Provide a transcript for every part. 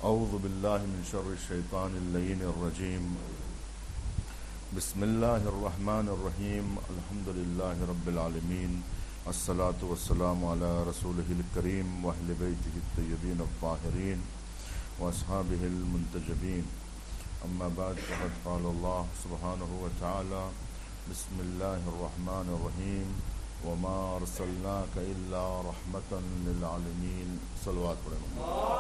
اعوذ باللہ من شر الشیطان اللعین الرجیم بسم اللہ الرحمن الرحیم الحمد للہ رب العالمین الصلاۃ والسلام علی رسولہ الکریم واہل بیتہ الطیبین الطاہرین واصحابہ المنتجبین اما بعد فقد قال اللہ سبحانہ وتعالی بسم اللہ الرحمن الرحیم وما ارسلناک الا رحمتا للعالمین صلوات پڑھیں۔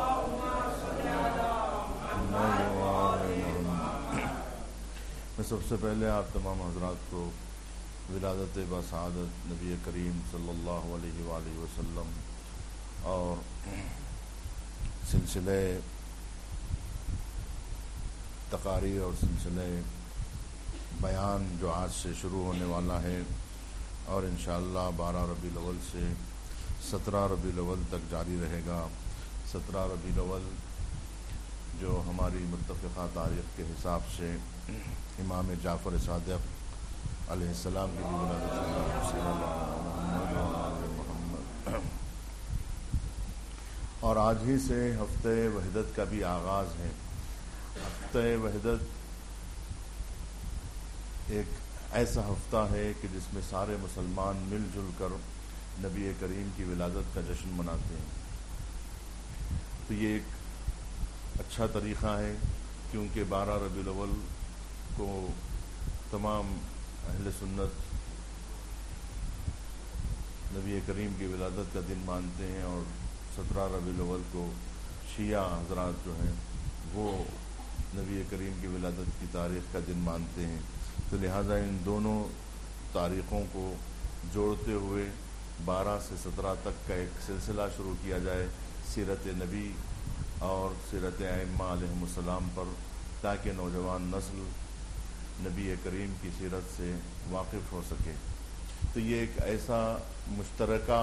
میں سب سے پہلے آپ تمام حضرات کو ولادت بسعادت نبی کریم صلی اللہ علیہ وآلہ وسلم اور سلسلہ تقاریر اور سلسلہ بیان جو آج سے شروع ہونے والا ہے اور انشاءاللہ 12 ربیع الاول سے 17 ربیع الاول تک جاری رہے گا۔ 17 ربیع الاول جو ہماری متفقہ تاریخ کے حساب سے امام جعفر صادق علیہ السلام کی بھی ولادت محمد، اور آج ہی سے ہفتہ وحدت کا بھی آغاز ہے۔ ہفتہ وحدت ایک ایسا ہفتہ ہے کہ جس میں سارے مسلمان مل جل کر نبی کریم کی ولادت کا جشن مناتے ہیں۔ تو یہ ایک اچھا طریقہ ہے، کیونکہ 12 ربیع الاول کو تمام اہل سنت نبی کریم کی ولادت کا دن مانتے ہیں، اور 17 ربیع الاول کو شیعہ حضرات جو ہیں وہ نبی کریم کی ولادت کی تاریخ کا دن مانتے ہیں۔ تو لہٰذا ان دونوں تاریخوں کو جوڑتے ہوئے 12 سے 17 تک کا ایک سلسلہ شروع کیا جائے سیرت نبی اور سیرت ائمہ علیہم السلام پر، تاکہ نوجوان نسل نبی کریم کی سیرت سے واقف ہو سکے۔ تو یہ ایک ایسا مشترکہ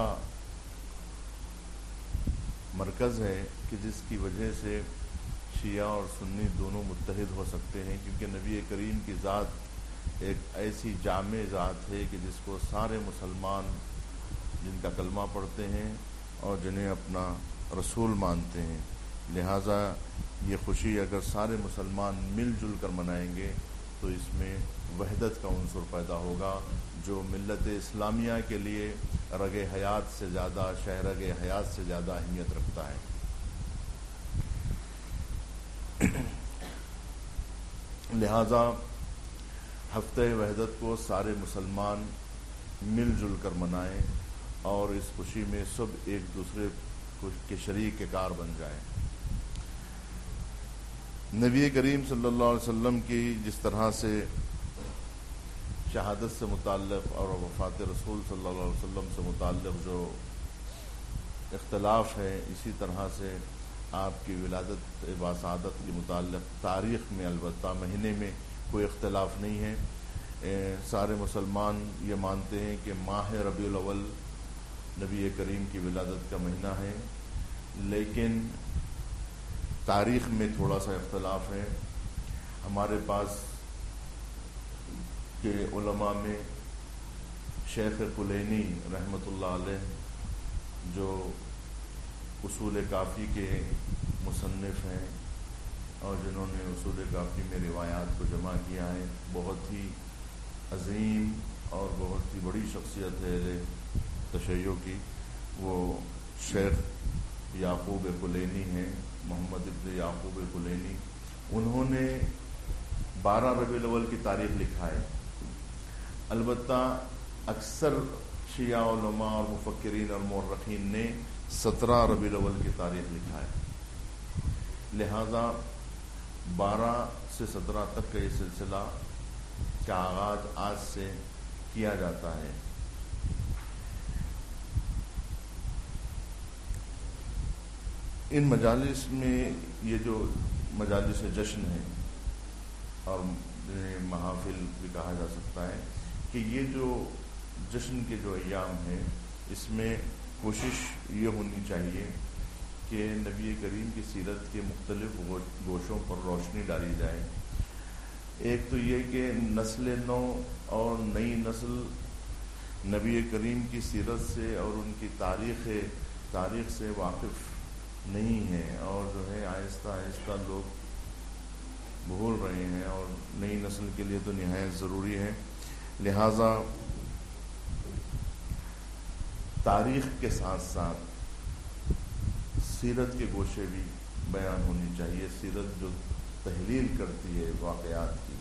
مرکز ہے کہ جس کی وجہ سے شیعہ اور سنی دونوں متحد ہو سکتے ہیں، کیونکہ نبی کریم کی ذات ایک ایسی جامع ذات ہے کہ جس کو سارے مسلمان جن کا کلمہ پڑھتے ہیں اور جنہیں اپنا رسول مانتے ہیں، لہٰذا یہ خوشی اگر سارے مسلمان مل جل کر منائیں گے تو اس میں وحدت کا عنصر پیدا ہوگا، جو ملت اسلامیہ کے لیے رگ حیات سے زیادہ، شہرگ حیات سے زیادہ اہمیت رکھتا ہے۔ لہذا ہفتہ وحدت کو سارے مسلمان مل جل کر منائیں اور اس خوشی میں سب ایک دوسرے کے شریک کار بن جائیں۔ نبی کریم صلی اللہ علیہ وسلم کی جس طرح سے شہادت سے متعلق اور وفات رسول صلی اللہ علیہ وسلم سے متعلق جو اختلاف ہے، اسی طرح سے آپ کی ولادت بسعادت کے متعلق تاریخ میں البتہ مہینے میں کوئی اختلاف نہیں ہے۔ سارے مسلمان یہ مانتے ہیں کہ ماہ ربیع الاول نبی کریم کی ولادت کا مہینہ ہے، لیکن تاریخ میں تھوڑا سا اختلاف ہے۔ ہمارے پاس کے علماء میں شیخ کلینی رحمۃ اللہ علیہ، جو اصول کافی کے مصنف ہیں اور جنہوں نے اصول کافی میں روایات کو جمع کیا ہے، بہت ہی عظیم اور بہت ہی بڑی شخصیت ہے تشیع کی، وہ شیخ یعقوب کلینی ہیں، محمد ابن یعقوب کلینی۔ انہوں نے 12 ربیع الاول کی تاریخ لکھا ہے، البتہ اکثر شیعہ علماء اور مفکرین اور مورخین نے 17 ربیع الاول کی تاریخ لکھا ہے۔ لہذا 12 سے 17 تک کا یہ سلسلہ کا آغاز آج سے کیا جاتا ہے۔ ان مجالس میں یہ جو مجالس جشن ہیں اور محافل بھی کہا جا سکتا ہے، کہ یہ جو جشن کے جو ایام ہیں، اس میں کوشش یہ ہونی چاہیے کہ نبی کریم کی سیرت کے مختلف گوشوں پر روشنی ڈالی جائے۔ ایک تو یہ کہ نسل نو اور نئی نسل نبی کریم کی سیرت سے اور ان کی تاریخ سے واقف نہیں ہے، اور جو ہے آہستہ آہستہ لوگ بھول رہے ہیں، اور نئی نسل کے لیے تو نہایت ضروری ہے۔ لہذا تاریخ کے ساتھ ساتھ سیرت کے گوشے بھی بیان ہونی چاہیے، سیرت جو تحلیل کرتی ہے واقعات کی۔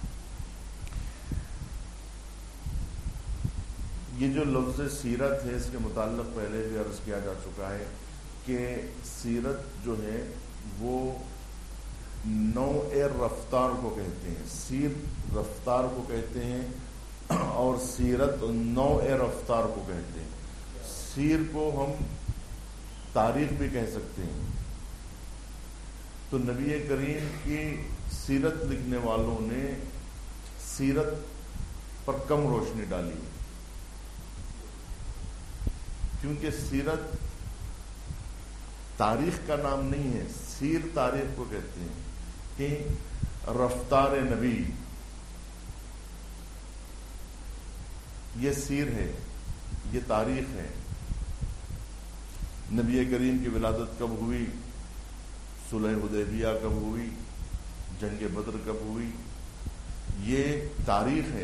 یہ جو لفظ سیرت ہے اس کے متعلق پہلے بھی عرض کیا جا چکا ہے کہ سیرت جو ہے وہ نوع رفتار کو کہتے ہیں، سیر رفتار کو کہتے ہیں اور سیرت نوع رفتار کو کہتے ہیں۔ سیر کو ہم تاریخ بھی کہہ سکتے ہیں۔ تو نبی کریم کی سیرت لکھنے والوں نے سیرت پر کم روشنی ڈالی، کیونکہ سیرت تاریخ کا نام نہیں ہے، سیر تاریخ کو کہتے ہیں کہ رفتار نبی یہ سیر ہے، یہ تاریخ ہے۔ نبی کریم کی ولادت کب ہوئی، صلح حدیبیہ کب ہوئی، جنگ بدر کب ہوئی، یہ تاریخ ہے،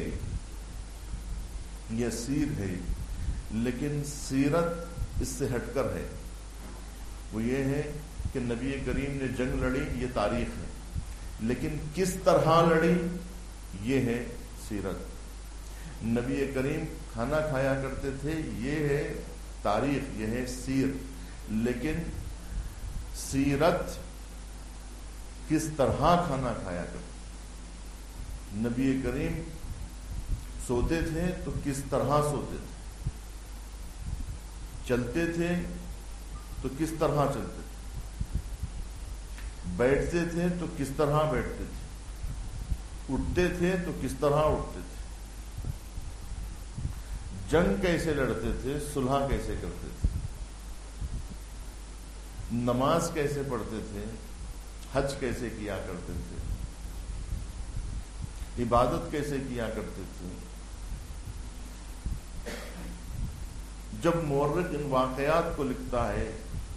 یہ سیر ہے۔ لیکن سیرت اس سے ہٹ کر ہے، وہ یہ ہے کہ نبی کریم نے جنگ لڑی، یہ تاریخ ہے، لیکن کس طرح لڑی یہ ہے سیرت۔ نبی کریم کھانا کھایا کرتے تھے، یہ ہے تاریخ، یہ ہے سیر، لیکن سیرت کس طرح کھانا کھایا کرتے۔ نبی کریم سوتے تھے تو کس طرح سوتے تھے، چلتے تھے تو کس طرح چلتے تھے، بیٹھتے تھے تو کس طرح بیٹھتے تھے، اٹھتے تھے تو کس طرح اٹھتے تھے، جنگ کیسے لڑتے تھے، صلح کیسے کرتے تھے، نماز کیسے پڑھتے تھے، حج کیسے کیا کرتے تھے، عبادت کیسے کیا کرتے تھے۔ جب مورخ ان واقعات کو لکھتا ہے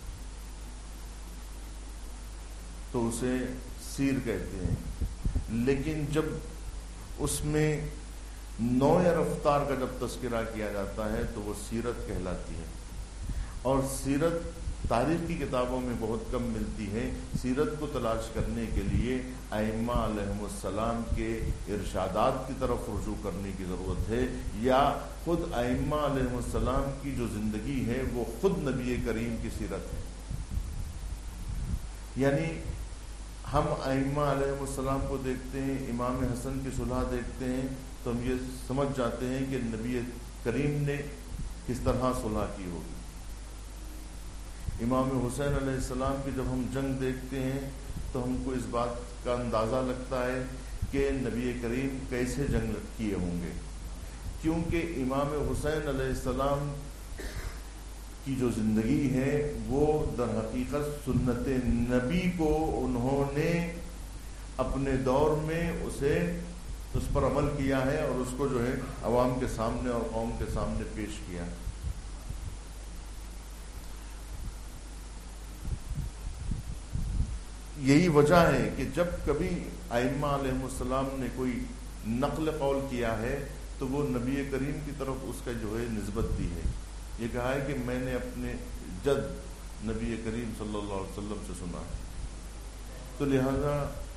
تو اسے سیر کہتے ہیں، لیکن جب اس میں نوع رفتار کا جب تذکرہ کیا جاتا ہے تو وہ سیرت کہلاتی ہے۔ اور سیرت تاریخ کی کتابوں میں بہت کم ملتی ہے۔ سیرت کو تلاش کرنے کے لیے ائمہ علیہم السلام کے ارشادات کی طرف رجوع کرنے کی ضرورت ہے، یا خود ائمہ علیہم السلام کی جو زندگی ہے وہ خود نبی کریم کی سیرت ہے۔ یعنی ہم ائمہ علیہم السلام کو دیکھتے ہیں، امام حسن کی صلح دیکھتے ہیں تو ہم یہ سمجھ جاتے ہیں کہ نبی کریم نے کس طرح صلح کی ہوگی۔ امام حسین علیہ السلام کی جب ہم جنگ دیکھتے ہیں تو ہم کو اس بات کا اندازہ لگتا ہے کہ نبی کریم کیسے جنگ کیے ہوں گے، کیونکہ امام حسین علیہ السلام کی جو زندگی ہے وہ در حقیقت سنت نبی کو انہوں نے اپنے دور میں اس پر عمل کیا ہے اور اس کو جو ہے عوام کے سامنے اور قوم کے سامنے پیش کیا۔ یہی وجہ ہے کہ جب کبھی ائمہ علیہ السلام نے کوئی نقل قول کیا ہے تو وہ نبی کریم کی طرف اس کا جو ہے نسبت دی ہے، یہ کہا ہے کہ میں نے اپنے جد نبی کریم صلی اللہ علیہ وسلم سے سنا ہے۔ تو لہذا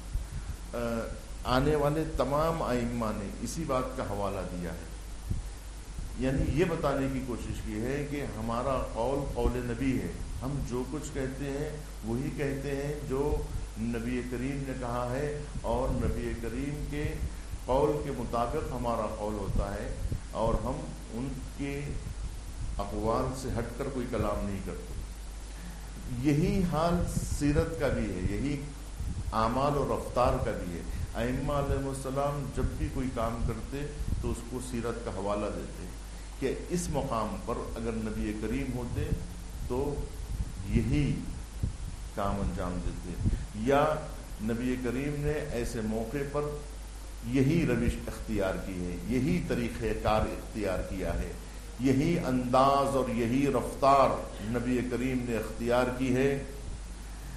آنے والے تمام ائمہ نے اسی بات کا حوالہ دیا ہے، یعنی یہ بتانے کی کوشش کی ہے کہ ہمارا قول قول نبی ہے، ہم جو کچھ کہتے ہیں وہی کہتے ہیں جو نبی کریم نے کہا ہے، اور نبی کریم کے قول کے مطابق ہمارا قول ہوتا ہے، اور ہم ان کے اقوال سے ہٹ کر کوئی کلام نہیں کرتے۔ یہی حال سیرت کا بھی ہے، یہی اعمال و رفتار کا بھی ہے۔ ائمہ علیہ السلام جب بھی کوئی کام کرتے تو اس کو سیرت کا حوالہ دیتے کہ اس مقام پر اگر نبی کریم ہوتے تو یہی کام انجام دیتے، یا نبی کریم نے ایسے موقع پر یہی روش اختیار کی ہے، یہی طریقہ کار اختیار کیا ہے، یہی انداز اور یہی رفتار نبی کریم نے اختیار کی ہے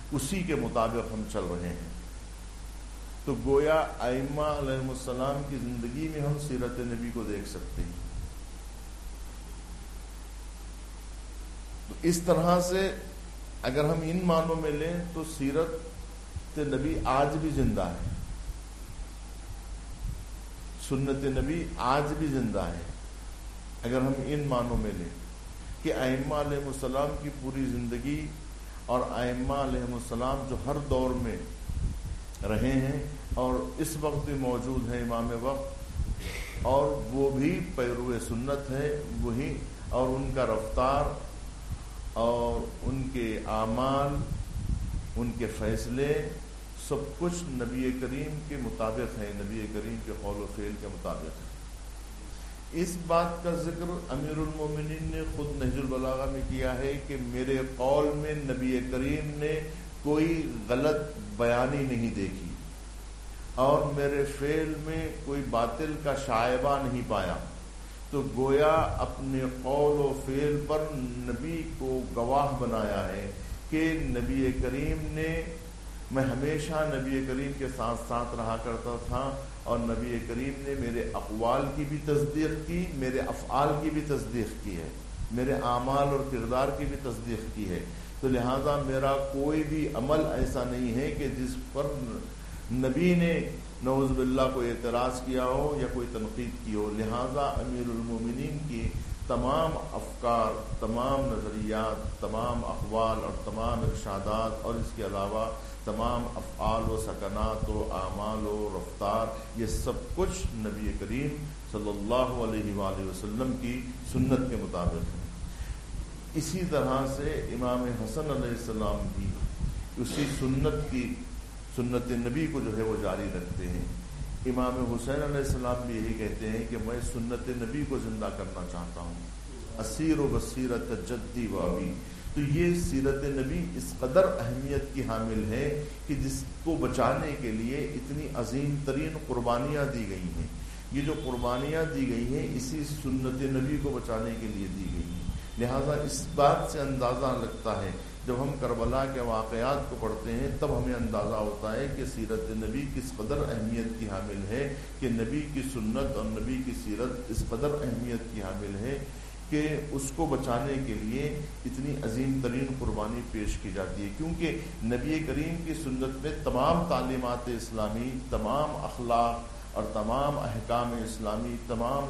اسی کے مطابق ہم چل رہے ہیں۔ تو گویا ائمہ علیہم السلام کی زندگی میں ہم سیرت نبی کو دیکھ سکتے ہیں۔ تو اس طرح سے اگر ہم ان معنوں میں لیں تو سیرت نبی آج بھی زندہ ہے، سنت نبی آج بھی زندہ ہے۔ اگر ہم ان معنوں میں لیں کہ ائمہ علیہم السلام کی پوری زندگی اور ائمہ علیہم السلام جو ہر دور میں رہے ہیں اور اس وقت بھی موجود ہیں امام وقت، اور وہ بھی پیرو سنت ہے وہی، اور ان کا رفتار اور ان کے اعمال، ان کے فیصلے سب کچھ نبی کریم کے مطابق ہے، نبی کریم کے قول و فعل کے مطابق ہے۔ اس بات کا ذکر امیر المومنین نے خود نہج البلاغہ میں کیا ہے کہ میرے قول میں نبی کریم نے کوئی غلط بیانی نہیں دیکھی اور میرے فعل میں کوئی باطل کا شائبہ نہیں پایا۔ تو گویا اپنے قول و فعل پر نبی کو گواہ بنایا ہے کہ نبی کریم نے، میں ہمیشہ نبی کریم کے ساتھ ساتھ رہا کرتا تھا اور نبی کریم نے میرے اقوال کی بھی تصدیق کی، میرے افعال کی بھی تصدیق کی ہے، میرے اعمال اور کردار کی بھی تصدیق کی ہے۔ تو لہذا میرا کوئی بھی عمل ایسا نہیں ہے کہ جس پر نبی نے نعوذ باللہ کوئی اعتراض کیا ہو یا کوئی تنقید کی ہو۔ لہذا امیر المومنین کی تمام افکار، تمام نظریات، تمام اقوال اور تمام ارشادات، اور اس کے علاوہ تمام افعال و سکنات و اعمال و رفتار، یہ سب کچھ نبی کریم صلی اللہ علیہ وآلہ وسلم کی سنت کے مطابق ہے۔ اسی طرح سے امام حسن علیہ السلام بھی اسی سنت نبی کو جو ہے وہ جاری رکھتے ہیں۔ امام حسین علیہ السلام بھی یہی کہتے ہیں کہ میں سنت نبی کو زندہ کرنا چاہتا ہوں، اسیر و بصیرت جدی و ابی۔ تو یہ سیرت نبی اس قدر اہمیت کی حامل ہے کہ جس کو بچانے کے لیے اتنی عظیم ترین قربانیاں دی گئی ہیں۔ یہ جو قربانیاں دی گئی ہیں اسی سنت نبی کو بچانے کے لیے دی گئی ہیں۔ لہذا اس بات سے اندازہ لگتا ہے، جب ہم کربلا کے واقعات کو پڑھتے ہیں تب ہمیں اندازہ ہوتا ہے کہ سیرت نبی کس قدر اہمیت کی حامل ہے، کہ نبی کی سنت اور نبی کی سیرت اس قدر اہمیت کی حامل ہے کہ اس کو بچانے کے لیے اتنی عظیم ترین قربانی پیش کی جاتی ہے، کیونکہ نبی کریم کی سنت میں تمام تعلیمات اسلامی، تمام اخلاق اور تمام احکام اسلامی، تمام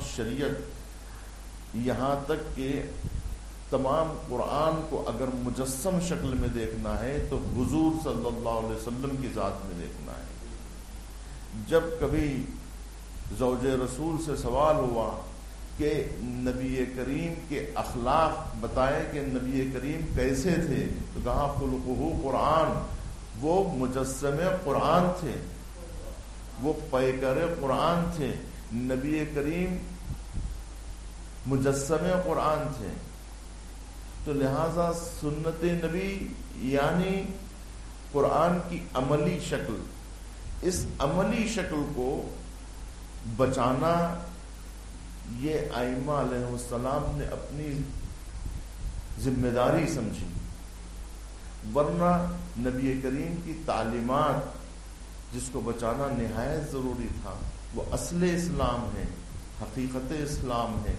شریعت، یہاں تک کہ تمام قرآن کو اگر مجسم شکل میں دیکھنا ہے تو حضور صلی اللہ علیہ وسلم کی ذات میں دیکھنا ہے۔ جب کبھی زوج رسول سے سوال ہوا کہ نبی کریم کے اخلاق بتائے کہ نبی کریم کیسے تھے، تو کہا خلقہ قرآن، وہ مجسم قرآن تھے، وہ پیکر قرآن تھے، نبی کریم مجسم قرآن تھے۔ تو لہذا سنت نبی یعنی قرآن کی عملی شکل، اس عملی شکل کو بچانا یہ ائمہ علیہ السلام نے اپنی ذمہ داری سمجھی، ورنہ نبی کریم کی تعلیمات جس کو بچانا نہایت ضروری تھا، وہ اصل اسلام ہے، حقیقت اسلام ہے،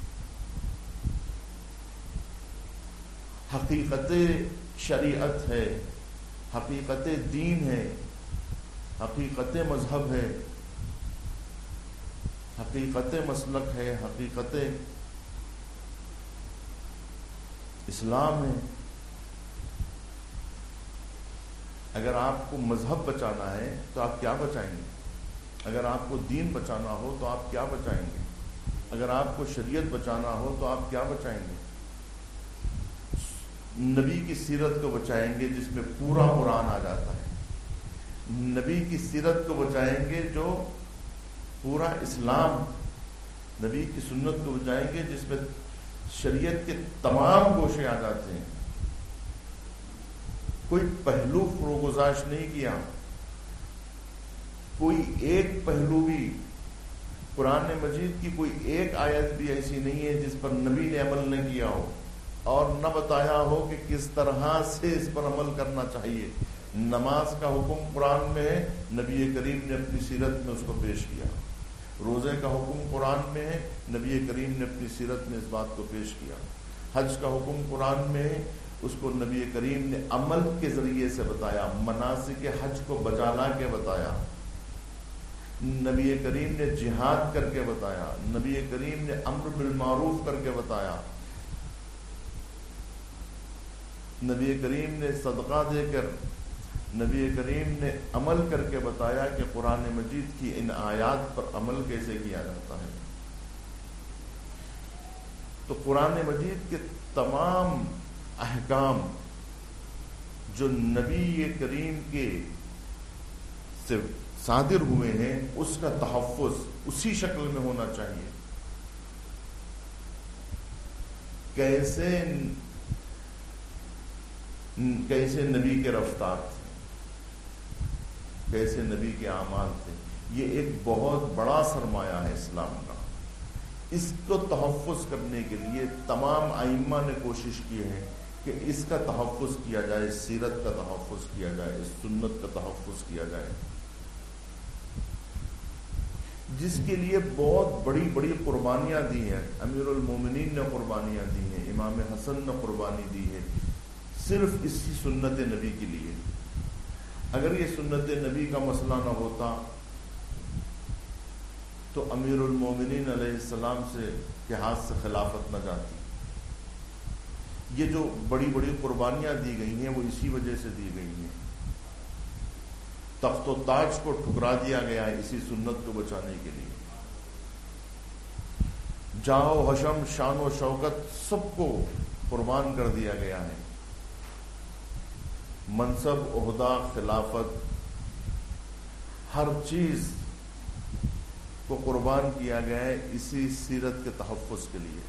حقیقت شریعت ہے، حقیقت دین ہے، حقیقت مذہب ہے، حقیقت مسلک ہے، حقیقت اسلام ہے۔ اگر آپ کو مذہب بچانا ہے تو آپ کیا بچائیں گے؟ اگر آپ کو دین بچانا ہو تو آپ کیا بچائیں گے؟ اگر آپ کو شریعت بچانا ہو تو آپ کیا بچائیں گے؟ نبی کی سیرت کو بچائیں گے جس میں پورا قرآن آ جاتا ہے، نبی کی سیرت کو بچائیں گے جو پورا اسلام، نبی کی سنت کو بچائیں گے جس میں شریعت کے تمام گوشے آ جاتے ہیں، کوئی پہلو فروگزاش نہیں کیا، کوئی ایک پہلو بھی، قرآن مجید کی کوئی ایک آیت بھی ایسی نہیں ہے جس پر نبی نے عمل نہ کیا ہو، اور نہ بتایا ہو کہ کس طرح سے اس پر عمل کرنا چاہیے۔ نماز کا حکم قرآن میں ہے، نبی کریم نے اپنی سیرت میں اس کو پیش کیا۔ روزے کا حکم قرآن میں ہے، نبی کریم نے اپنی سیرت میں اس بات کو پیش کیا۔ حج کا حکم قرآن میں ہے، اس کو نبی کریم نے عمل کے ذریعے سے بتایا، مناسک حج کو بجالا کے بتایا۔ نبی کریم نے جہاد کر کے بتایا، نبی کریم نے امر بالمعروف کر کے بتایا، نبی کریم نے صدقہ دے کر، نبی کریم نے عمل کر کے بتایا کہ قرآن مجید کی ان آیات پر عمل کیسے کیا جاتا ہے۔ تو قرآن مجید کے تمام احکام جو نبی کریم کے سے صادر ہوئے ہیں، اس کا تحفظ اسی شکل میں ہونا چاہیے۔ کیسے نبی کے رفتار تھے، کیسے نبی کے اعمال تھے، یہ ایک بہت بڑا سرمایہ ہے اسلام کا۔ اس کو تحفظ کرنے کے لیے تمام ائمہ نے کوشش کی ہے کہ اس کا تحفظ کیا جائے، سیرت کا تحفظ کیا جائے، اس سنت کا تحفظ کیا جائے، جس کے لیے بہت بڑی بڑی قربانیاں دی ہیں۔ امیر المومنین نے قربانیاں دی ہیں، امام حسن نے قربانی دی ہے، صرف اسی سنت نبی کے لیے۔ اگر یہ سنت نبی کا مسئلہ نہ ہوتا تو امیر المومنین علیہ السلام سے کے ہاتھ سے خلافت نہ جاتی۔ یہ جو بڑی بڑی قربانیاں دی گئی ہیں وہ اسی وجہ سے دی گئی ہیں۔ تخت و تاج کو ٹھکرا دیا گیا ہے اسی سنت کو بچانے کے لیے۔ جاہ و حشم، شان و شوکت سب کو قربان کر دیا گیا ہے۔ منصب، عہدہ، خلافت، ہر چیز کو قربان کیا گیا ہے اسی سیرت کے تحفظ کے لیے۔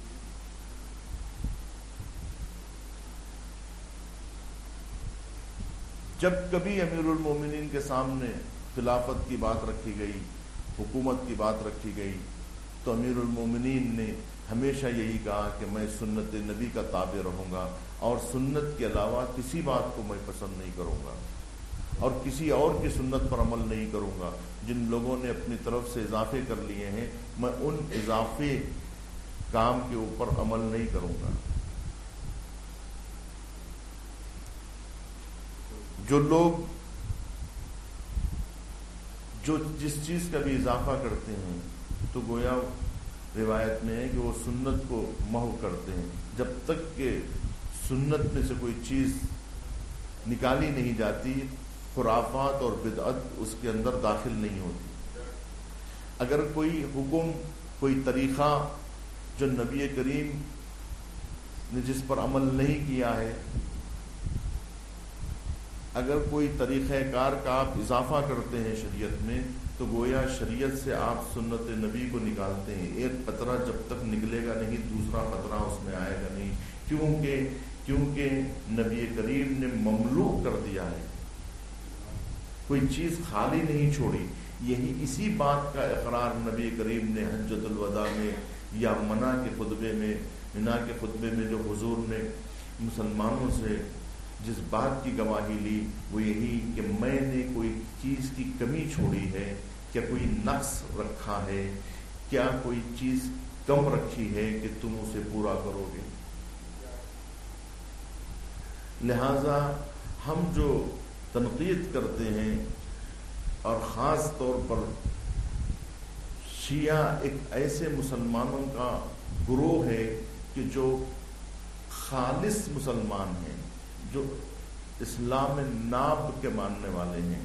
جب کبھی امیر المومنین کے سامنے خلافت کی بات رکھی گئی، حکومت کی بات رکھی گئی، تو امیر المومنین نے ہمیشہ یہی کہا کہ میں سنت نبی کا تابع رہوں گا اور سنت کے علاوہ کسی بات کو میں پسند نہیں کروں گا اور کسی اور کی سنت پر عمل نہیں کروں گا۔ جن لوگوں نے اپنی طرف سے اضافے کر لیے ہیں، میں ان اضافے کام کے اوپر عمل نہیں کروں گا۔ جو لوگ جس چیز کا بھی اضافہ کرتے ہیں تو گویا روایت میں ہے کہ وہ سنت کو محو کرتے ہیں، جب تک کہ سنت میں سے کوئی چیز نکالی نہیں جاتی، خرافات اور بدعت اس کے اندر داخل نہیں ہوتی۔ اگر کوئی حکم، کوئی طریقہ جو نبی کریم نے جس پر عمل نہیں کیا ہے، اگر کوئی طریقہ کار کا آپ اضافہ کرتے ہیں شریعت میں، تو گویا شریعت سے آپ سنت نبی کو نکالتے ہیں۔ ایک قطرہ جب تک نکلے گا نہیں، دوسرا قطرہ اس میں آئے گا نہیں، کیونکہ نبی کریم نے مملوء کر دیا ہے، کوئی چیز خالی نہیں چھوڑی۔ اسی بات کا اقرار نبی کریم نے حجۃ الوداع میں یا منا کے خطبے میں جو حضور نے مسلمانوں سے جس بات کی گواہی لی، وہ یہی کہ میں نے کوئی چیز کی کمی چھوڑی ہے، کیا کوئی نقص رکھا ہے، کیا کوئی چیز کم رکھی ہے کہ تم اسے پورا کرو گے۔ لہذا ہم جو تنقید کرتے ہیں، اور خاص طور پر شیعہ ایک ایسے مسلمانوں کا گروہ ہے کہ جو خالص مسلمان ہیں، جو اسلام ناب کے ماننے والے ہیں،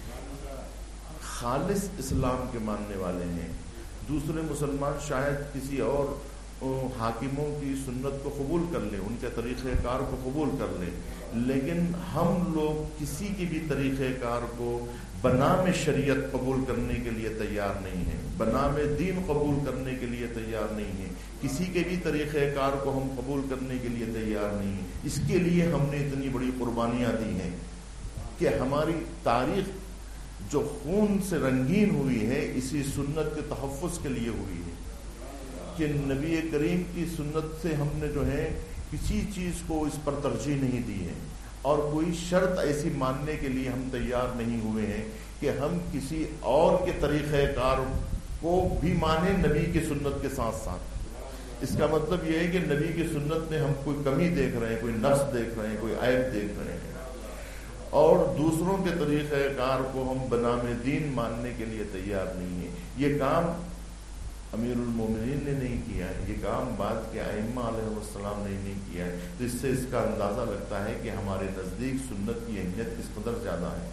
خالص اسلام کے ماننے والے ہیں۔ دوسرے مسلمان شاید کسی اور حاکموں کی سنت کو قبول کر لیں، ان کے طریقہ کار کو قبول کر لیں، لیکن ہم لوگ کسی کی بھی طریقہ کار کو بنام شریعت قبول کرنے کے لیے تیار نہیں ہیں، بنام دین قبول کرنے کے لیے تیار نہیں ہیں، کسی کے بھی طریقہ کار کو ہم قبول کرنے کے لیے تیار نہیں ہیں۔ اس کے لیے ہم نے اتنی بڑی قربانیاں دی ہیں کہ ہماری تاریخ جو خون سے رنگین ہوئی ہے، اسی سنت کے تحفظ کے لیے ہوئی ہے، کہ نبی کریم کی سنت سے ہم نے جو ہے کسی چیز کو اس پر ترجیح نہیں دی ہے، اور کوئی شرط ایسی ماننے کے لیے ہم تیار نہیں ہوئے ہیں کہ ہم کسی اور کے طریقہ کار کو بھی مانیں نبی کی سنت کے ساتھ ساتھ۔ اس کا مطلب یہ ہے کہ نبی کی سنت میں ہم کوئی کمی دیکھ رہے ہیں، کوئی نقص دیکھ رہے ہیں، کوئی عیب دیکھ رہے ہیں، اور دوسروں کے طریقہ کار کو ہم بنام دین ماننے کے لیے تیار نہیں ہیں۔ یہ کام امیر المومنین نے نہیں کیا ہے، یہ کام بعد کے ائمہ علیہ السلام نے نہیں کیا ہے، تو اس سے اس کا اندازہ لگتا ہے کہ ہمارے نزدیک سنت کی اہمیت کس قدر زیادہ ہے۔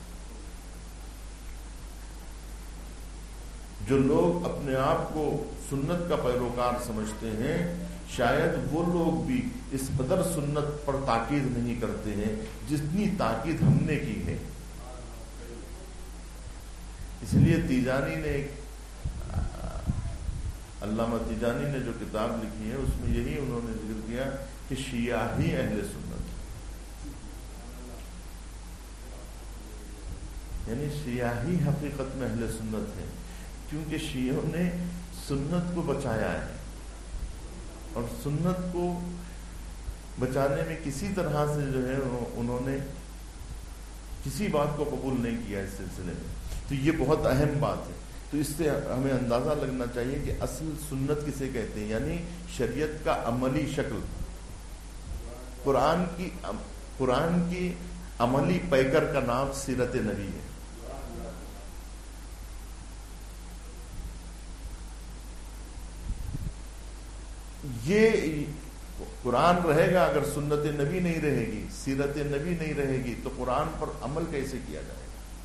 جو لوگ اپنے آپ کو سنت کا پیروکار سمجھتے ہیں، شاید وہ لوگ بھی اس قدر سنت پر تاکید نہیں کرتے ہیں جتنی تاکید ہم نے کی ہے۔ اس لیے تیجانی نے علامہ تیجانی نے جو کتاب لکھی ہے اس میں یہی انہوں نے ذکر کیا کہ شیعہ ہی اہل سنت، یعنی شیعہ ہی حقیقت میں اہل سنت ہے، کیونکہ شیعوں نے سنت کو بچایا ہے، اور سنت کو بچانے میں کسی طرح سے جو ہے انہوں نے کسی بات کو قبول نہیں کیا اس سلسلے میں، تو یہ بہت اہم بات ہے۔ تو اس سے ہمیں اندازہ لگنا چاہیے کہ اصل سنت کسے کہتے ہیں، یعنی شریعت کا عملی شکل، قرآن کی عملی پیکر کا نام سیرت نبی ہے۔ یہ قرآن رہے گا، اگر سنت نبی نہیں رہے گی، سیرت نبی نہیں رہے گی، تو قرآن پر عمل کیسے کیا جائے گا؟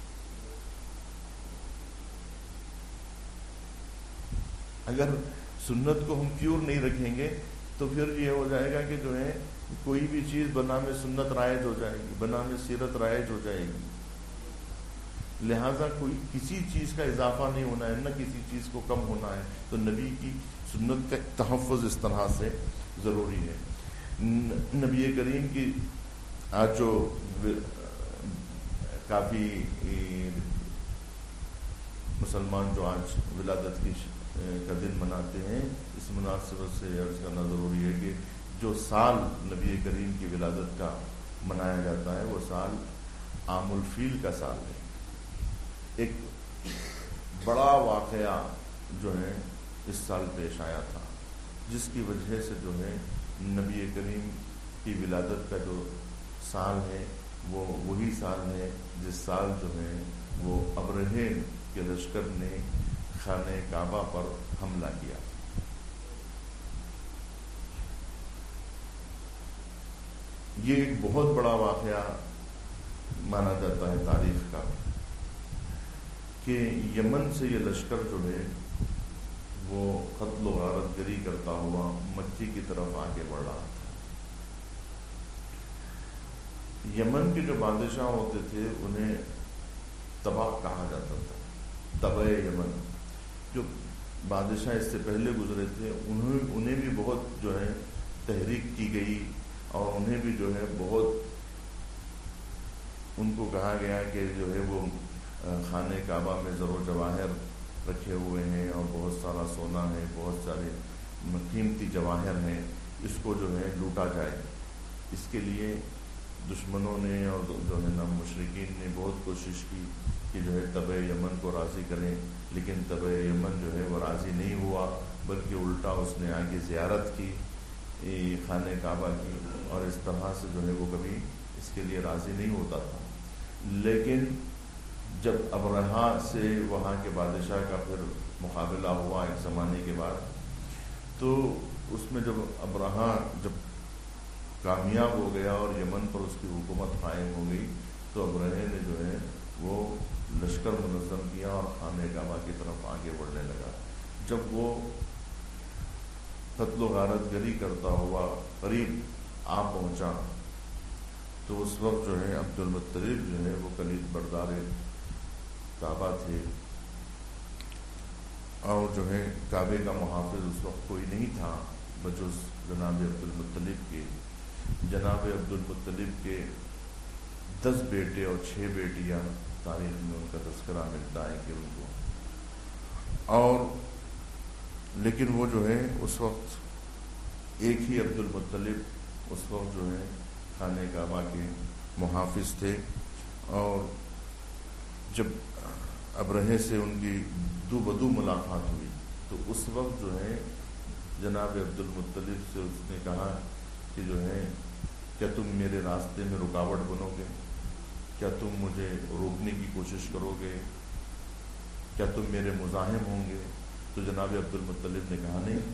اگر سنت کو ہم پیور نہیں رکھیں گے تو پھر یہ ہو جائے گا کہ جو ہے کوئی بھی چیز بنام سنت رائج ہو جائے گی، بنام سیرت رائج ہو جائے گی، لہذا کوئی کسی چیز کا اضافہ نہیں ہونا ہے، نہ کسی چیز کو کم ہونا ہے، تو نبی کی سنت کا تحفظ اس طرح سے ضروری ہے۔ نبی کریم کی آج جو کافی مسلمان جو آج ولادت کا دن مناتے ہیں، اس مناسبت سے عرض کرنا ضروری ہے کہ جو سال نبی کریم کی ولادت کا منایا جاتا ہے وہ سال عام الفیل کا سال ہے۔ ایک بڑا واقعہ جو ہے اس سال پیش آیا تھا، جس کی وجہ سے جو ہے نبی کریم کی ولادت کا جو سال ہے وہ وہی سال ہے جس سال جو ہے وہ ابرہے کے لشکر نے خانہ کعبہ پر حملہ کیا۔ یہ ایک بہت بڑا واقعہ مانا جاتا ہے تاریخ کا، کہ یمن سے یہ لشکر جو ہے وہ قتل و غارت گری کرتا ہوا مکی کی طرف آگے بڑھ رہا تھا۔ یمن کے جو بادشاہ ہوتے تھے انہیں تبع کہا جاتا تھا، تبع یمن۔ جو بادشاہ اس سے پہلے گزرے تھے انہیں بھی بہت جو ہے تحریک کی گئی، اور انہیں بھی جو ہے بہت ان کو کہا گیا کہ جو ہے وہ خانہ کعبہ میں زر و جواہر رکھے ہوئے ہیں، اور بہت سارا سونا ہے، بہت سارے قیمتی جواہر ہیں، اس کو جو ہے لوٹا جائے۔ اس کے لیے دشمنوں نے اور جو ہے نا مشرکین نے بہت کوشش کی کہ جو ہے تبع یمن کو راضی کریں، لیکن تبع یمن جو ہے وہ راضی نہیں ہوا، بلکہ الٹا اس نے آگے زیارت کی خانہ کعبہ کی، اور اس طرح سے جو ہے وہ کبھی اس کے لیے راضی نہیں ہوتا تھا۔ لیکن جب ابرہہ سے وہاں کے بادشاہ کا پھر مقابلہ ہوا ایک زمانے کے بعد، تو اس میں جب ابرہہ جب کامیاب ہو گیا اور یمن پر اس کی حکومت قائم ہو گئی، تو ابرہے نے جو ہے وہ لشکر منظم کیا اور خانہ کعبہ کی طرف آگے بڑھنے لگا۔ جب وہ قتل و غارت گری کرتا ہوا قریب آ پہنچا، تو اس وقت جو ہے عبد المطلب جو ہے وہ کلید بردار کعبہ تھے، اور جو ہے کعبے کا محافظ اس وقت کوئی نہیں تھا بجز جناب عبد المطلب کے۔ جناب عبد المطلب کے 10 بیٹے اور 6 بیٹیاں تاریخ میں ان کا تذکرہ ملتا ہے کہ ان کو، اور لیکن وہ جو ہے اس وقت ایک ہی عبد المطلب اس وقت جو ہے خانہ کعبہ کے محافظ تھے، اور جب ابرہے سے ان کی دو بدو ملاقات ہوئی تو اس وقت جو ہے جناب عبد المطلب سے اس نے کہا کہ جو ہے کیا تم میرے راستے میں رکاوٹ بنو گے؟ کیا تم مجھے روکنے کی کوشش کرو گے؟ کیا تم میرے مزاحم ہوں گے؟ تو جناب عبد المطلب نے کہا نہیں،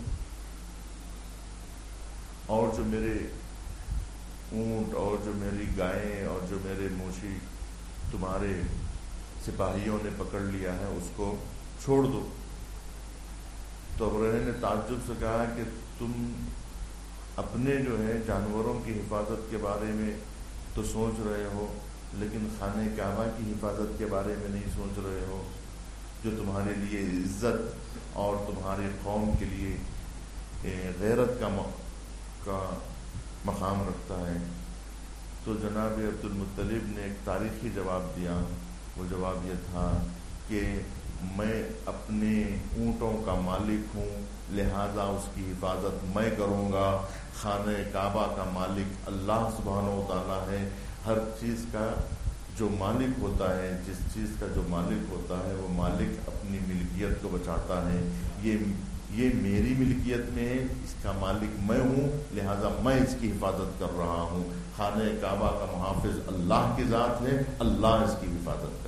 اور جو میرے اونٹ اور جو میری گائیں اور جو میرے مویشی تمہارے سپاہیوں نے پکڑ لیا ہے اس کو چھوڑ دو۔ تو ابرہے نے تعجب سے کہا کہ تم اپنے جو ہے جانوروں کی حفاظت کے بارے میں تو سوچ رہے ہو، لیکن خانہ کعبہ کی حفاظت کے بارے میں نہیں سوچ رہے ہو، جو تمہارے لیے عزت اور تمہاری قوم کے لیے غیرت کا مقام رکھتا ہے۔ تو جناب عبد المطلب نے ایک تاریخی جواب دیا، وہ جواب یہ تھا کہ میں اپنے اونٹوں کا مالک ہوں، لہذا اس کی حفاظت میں کروں گا۔ خانہ کعبہ کا مالک اللہ سبحانہ و تعالیٰ ہے۔ ہر چیز کا جو مالک ہوتا ہے، جس چیز کا جو مالک ہوتا ہے، وہ مالک اپنی ملکیت کو بچاتا ہے۔ یہ میری ملکیت میں ہے، اس کا مالک میں ہوں، لہذا میں اس کی حفاظت کر رہا ہوں۔ خانہ کعبہ کا محافظ اللہ کی ذات ہے، اللہ اس کی حفاظت کرے۔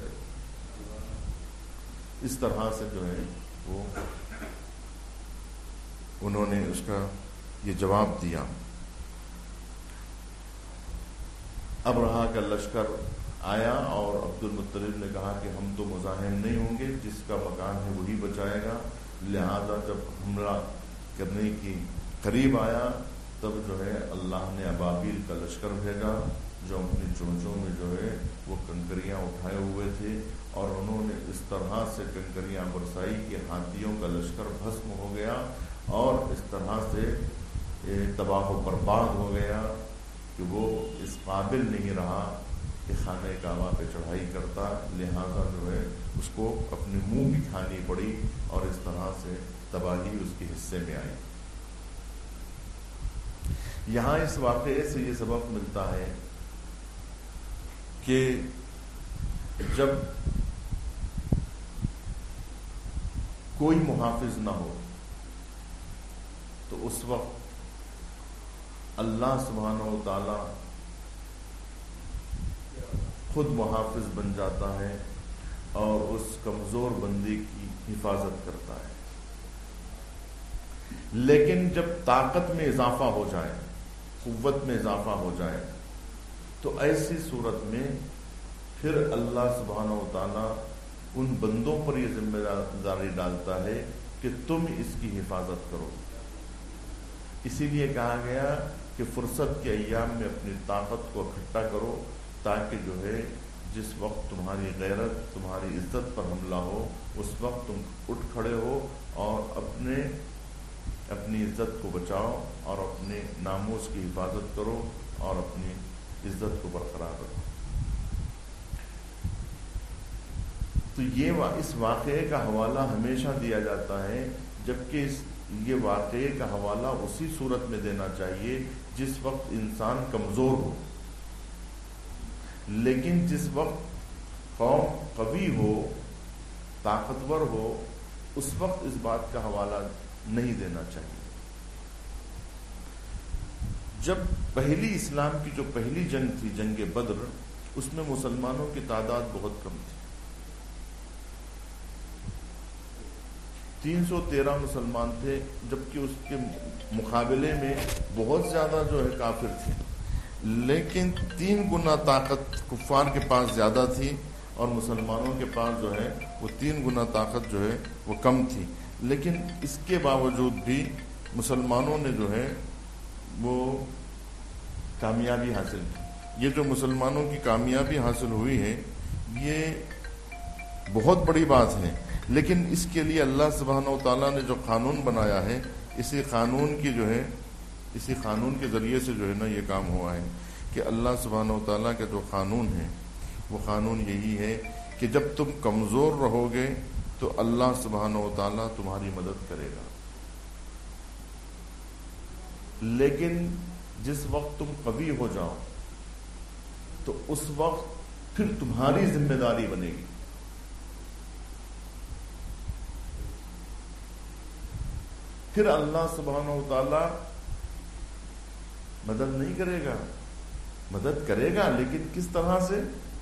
اس طرح سے جو ہے وہ انہوں نے اس کا یہ جواب دیا۔ ابرہہ کا لشکر آیا اور عبد المطلب نے کہا کہ ہم تو مزاحم نہیں ہوں گے، جس کا مکان ہے وہی بچائے گا، لہذا جب حملہ کرنے کی قریب آیا تب جو ہے اللہ نے ابابیل کا لشکر بھیجا، جو اپنی چونچوں میں جو ہے وہ کنکریاں اٹھائے ہوئے تھے، اور انہوں نے اس طرح سے کنکریاں برسائی کہ ہاتھیوں کا لشکر بھسم ہو گیا، اور اس طرح سے تباہ و برباد ہو گیا کہ وہ اس قابل نہیں رہا کہ خانہ کعبہ پہ چڑھائی کرتا، لہذا جو ہے اس کو اپنے منہ کی کھانی پڑی، اور اس طرح سے تباہی اس کے حصے میں آئی۔ یہاں اس واقعے سے یہ سبق ملتا ہے کہ جب کوئی محافظ نہ ہو تو اس وقت اللہ سبحانہ و تعالی خود محافظ بن جاتا ہے اور اس کمزور بندے کی حفاظت کرتا ہے۔ لیکن جب طاقت میں اضافہ ہو جائے، قوت میں اضافہ ہو جائے، تو ایسی صورت میں پھر اللہ سبحانہ و تعالی ان بندوں پر یہ ذمہ داری ڈالتا ہے کہ تم اس کی حفاظت کرو۔ اسی لیے کہا گیا کہ فرصت کے ایام میں اپنی طاقت کو اکٹھا کرو، تاکہ جو ہے جس وقت تمہاری غیرت، تمہاری عزت پر حملہ ہو، اس وقت تم اٹھ کھڑے ہو اور اپنی عزت کو بچاؤ، اور اپنے ناموس کی حفاظت کرو، اور اپنی عزت کو برقرار رکھو۔ تو اس واقعے کا حوالہ ہمیشہ دیا جاتا ہے، جبکہ یہ واقعے کا حوالہ اسی صورت میں دینا چاہیے جس وقت انسان کمزور ہو، لیکن جس وقت قوم قوی ہو، طاقتور ہو، اس وقت اس بات کا حوالہ نہیں دینا چاہیے۔ جب پہلی اسلام کی جو پہلی جنگ تھی، جنگ بدر، اس میں مسلمانوں کی تعداد بہت کم تھی، 313 مسلمان تھے، جبکہ اس کے مقابلے میں بہت زیادہ جو ہے کافر تھے، لیکن 3 گنا طاقت کفار کے پاس زیادہ تھی، اور مسلمانوں کے پاس جو ہے وہ 3 گنا طاقت جو ہے وہ کم تھی۔ لیکن اس کے باوجود بھی مسلمانوں نے جو ہے وہ کامیابی حاصل کی۔ یہ جو مسلمانوں کی کامیابی حاصل ہوئی ہے، یہ بہت بڑی بات ہے، لیکن اس کے لیے اللہ سبحانہ و تعالیٰ نے جو قانون بنایا ہے، اسی قانون کے ذریعے سے جو ہے نا یہ کام ہوا ہے کہ اللہ سبحانہ و تعالیٰ کا جو قانون ہے، وہ قانون یہی ہے کہ جب تم کمزور رہو گے تو اللہ سبحانہ و تعالیٰ تمہاری مدد کرے گا، لیکن جس وقت تم قوی ہو جاؤ تو اس وقت پھر تمہاری ذمہ داری بنے گی. پھر اللہ سبحانہ و تعالی مدد نہیں کرے گا، مدد کرے گا لیکن کس طرح سے؟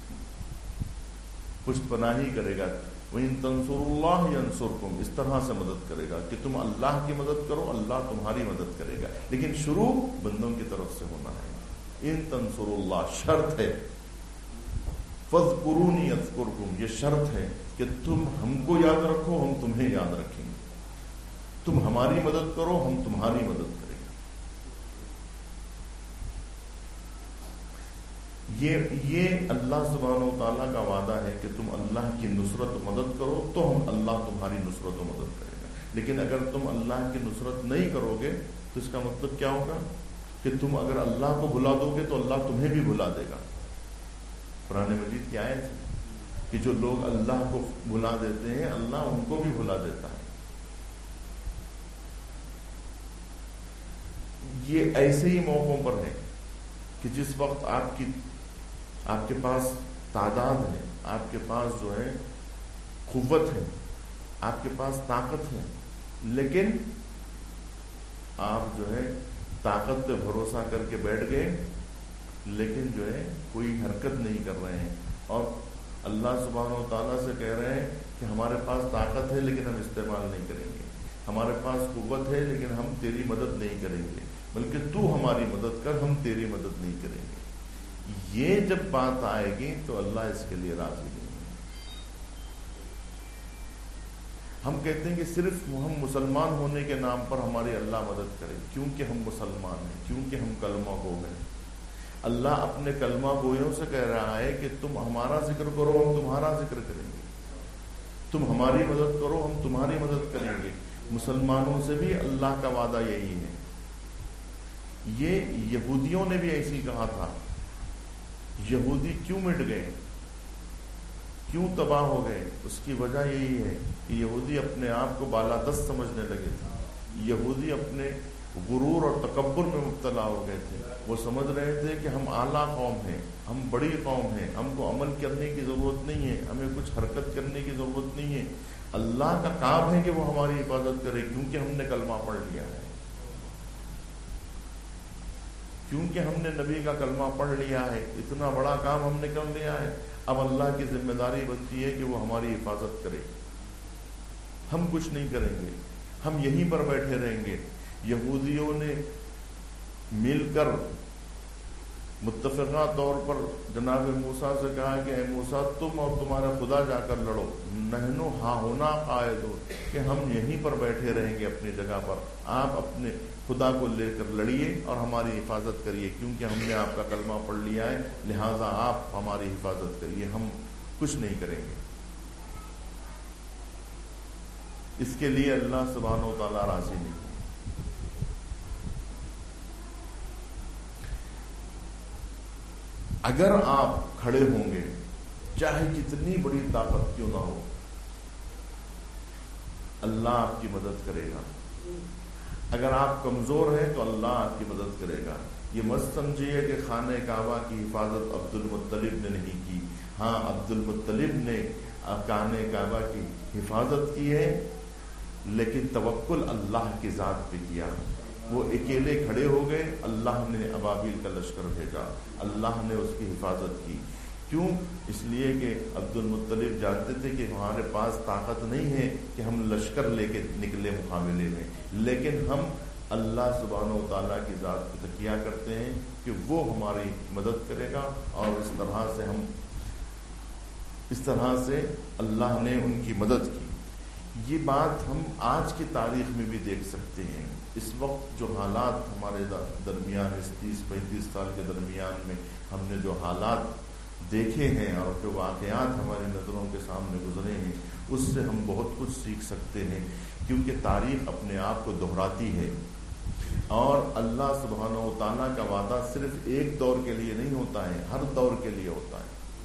پشت پناہی کرے گا. وَإِن تَنْصُرُوا اللَّهَ يَنْصُرْكُمْ، اس طرح سے مدد کرے گا کہ تم اللہ کی مدد کرو، اللہ تمہاری مدد کرے گا. لیکن شروع بندوں کی طرف سے ہونا ہے. ان تنصروا اللہ شرط ہے، فَاذْكُرُونِي أَذْكُرْكُمْ یہ شرط ہے کہ تم ہم کو یاد رکھو، ہم تمہیں یاد رکھیں گے. تم ہماری مدد کرو، ہم تمہاری مدد کریں گے. یہ اللہ سبحانہ و تعالیٰ کا وعدہ ہے کہ تم اللہ کی نصرت و مدد کرو تو ہم اللہ تمہاری نصرت و مدد کرے گا. لیکن اگر تم اللہ کی نصرت نہیں کرو گے تو اس کا مطلب کیا ہوگا؟ کہ تم اگر اللہ کو بھلا دو گے تو اللہ تمہیں بھی بھلا دے گا. قرآن مجید کی آیت ہے کہ جو لوگ اللہ کو بھلا دیتے ہیں اللہ ان کو بھی بھلا دیتا ہے. یہ ایسے ہی موقعوں پر ہے کہ جس وقت آپ کے پاس تعداد ہے، آپ کے پاس جو ہے قوت ہے، آپ کے پاس طاقت ہے، لیکن آپ جو ہے طاقت پہ بھروسہ کر کے بیٹھ گئے لیکن جو ہے کوئی حرکت نہیں کر رہے ہیں، اور اللہ سبحانہ و تعالیٰ سے کہہ رہے ہیں کہ ہمارے پاس طاقت ہے لیکن ہم استعمال نہیں کریں گے، ہمارے پاس قوت ہے لیکن ہم تیری مدد نہیں کریں گے، بلکہ تو ہماری مدد کر، ہم تیری مدد نہیں کریں گے. یہ جب بات آئے گی تو اللہ اس کے لیے راضی نہیں ہے. ہم کہتے ہیں کہ صرف ہم مسلمان ہونے کے نام پر ہماری اللہ مدد کرے، کیونکہ ہم مسلمان ہیں، کیونکہ ہم کلمہ گو ہیں. اللہ اپنے کلمہ گویوں سے کہہ رہا ہے کہ تم ہمارا ذکر کرو، ہم تمہارا ذکر کریں گے. تم ہماری مدد کرو، ہم تمہاری مدد کریں گے. مسلمانوں سے بھی اللہ کا وعدہ یہی ہے. یہ یہودیوں نے بھی ایسی کہا تھا. یہودی کیوں مٹ گئے، کیوں تباہ ہو گئے؟ اس کی وجہ یہی ہے کہ یہودی اپنے آپ کو بالادست سمجھنے لگے تھے. یہودی اپنے غرور اور تکبر میں مبتلا ہو گئے تھے. وہ سمجھ رہے تھے کہ ہم اعلیٰ قوم ہیں، ہم بڑی قوم ہیں، ہم کو عمل کرنے کی ضرورت نہیں ہے، ہمیں کچھ حرکت کرنے کی ضرورت نہیں ہے. اللہ کا کام ہے کہ وہ ہماری حفاظت کرے، کیونکہ ہم نے کلمہ پڑھ لیا ہے، کیونکہ ہم نے نبی کا کلمہ پڑھ لیا ہے. اتنا بڑا کام ہم نے کر لیا ہے. اب اللہ کی ذمہ داری بنتی ہے کہ وہ ہماری حفاظت کرے. ہم کچھ نہیں کریں گے، ہم یہیں پر بیٹھے رہیں گے. یہودیوں نے مل کر متفقہ طور پر جناب موسیٰ سے کہا کہ اے موسیٰ تم اور تمہارا خدا جا کر لڑو. نحنو ہاں ہونا قائد ہو، کہ ہم یہیں پر بیٹھے رہیں گے اپنی جگہ پر، آپ اپنے خدا کو لے کر لڑیے اور ہماری حفاظت کریے، کیونکہ ہم نے آپ کا کلمہ پڑھ لیا ہے، لہٰذا آپ ہماری حفاظت کریے، ہم کچھ نہیں کریں گے. اس کے لیے اللہ سبحانہ و تعالیٰ راضی نہیں. اگر آپ کھڑے ہوں گے چاہے کتنی بڑی طاقت کیوں نہ ہو، اللہ آپ کی مدد کرے گا. اگر آپ کمزور ہیں تو اللہ آپ کی مدد کرے گا. یہ مت سمجھیے کہ خانہ کعبہ کی حفاظت عبد المطلب نے نہیں کی. ہاں عبد المطلب نے خانہ کعبہ کی حفاظت کی ہے، لیکن توکل اللہ کی ذات پہ کیا. وہ اکیلے کھڑے ہو گئے، اللہ نے ابابیل کا لشکر بھیجا، اللہ نے اس کی حفاظت کی. کیوں؟ اس لیے کہ عبد المطلب جانتے تھے کہ ہمارے پاس طاقت نہیں ہے کہ ہم لشکر لے کے نکلے مقابلے میں، لیکن ہم اللہ سبحانہ و تعالیٰ کی ذات پہ تکیہ کرتے ہیں کہ وہ ہماری مدد کرے گا. اور اس طرح سے اللہ نے ان کی مدد کی. یہ بات ہم آج کی تاریخ میں بھی دیکھ سکتے ہیں. اس وقت جو حالات ہمارے درمیان، اس 30-35 سال کے درمیان میں ہم نے جو حالات دیکھے ہیں اور جو واقعات ہماری نظروں کے سامنے گزرے ہیں، اس سے ہم بہت کچھ سیکھ سکتے ہیں، کیونکہ تاریخ اپنے آپ کو دہراتی ہے. اور اللہ سبحانہ و تعالیٰ کا وعدہ صرف ایک دور کے لیے نہیں ہوتا ہے، ہر دور کے لیے ہوتا ہے.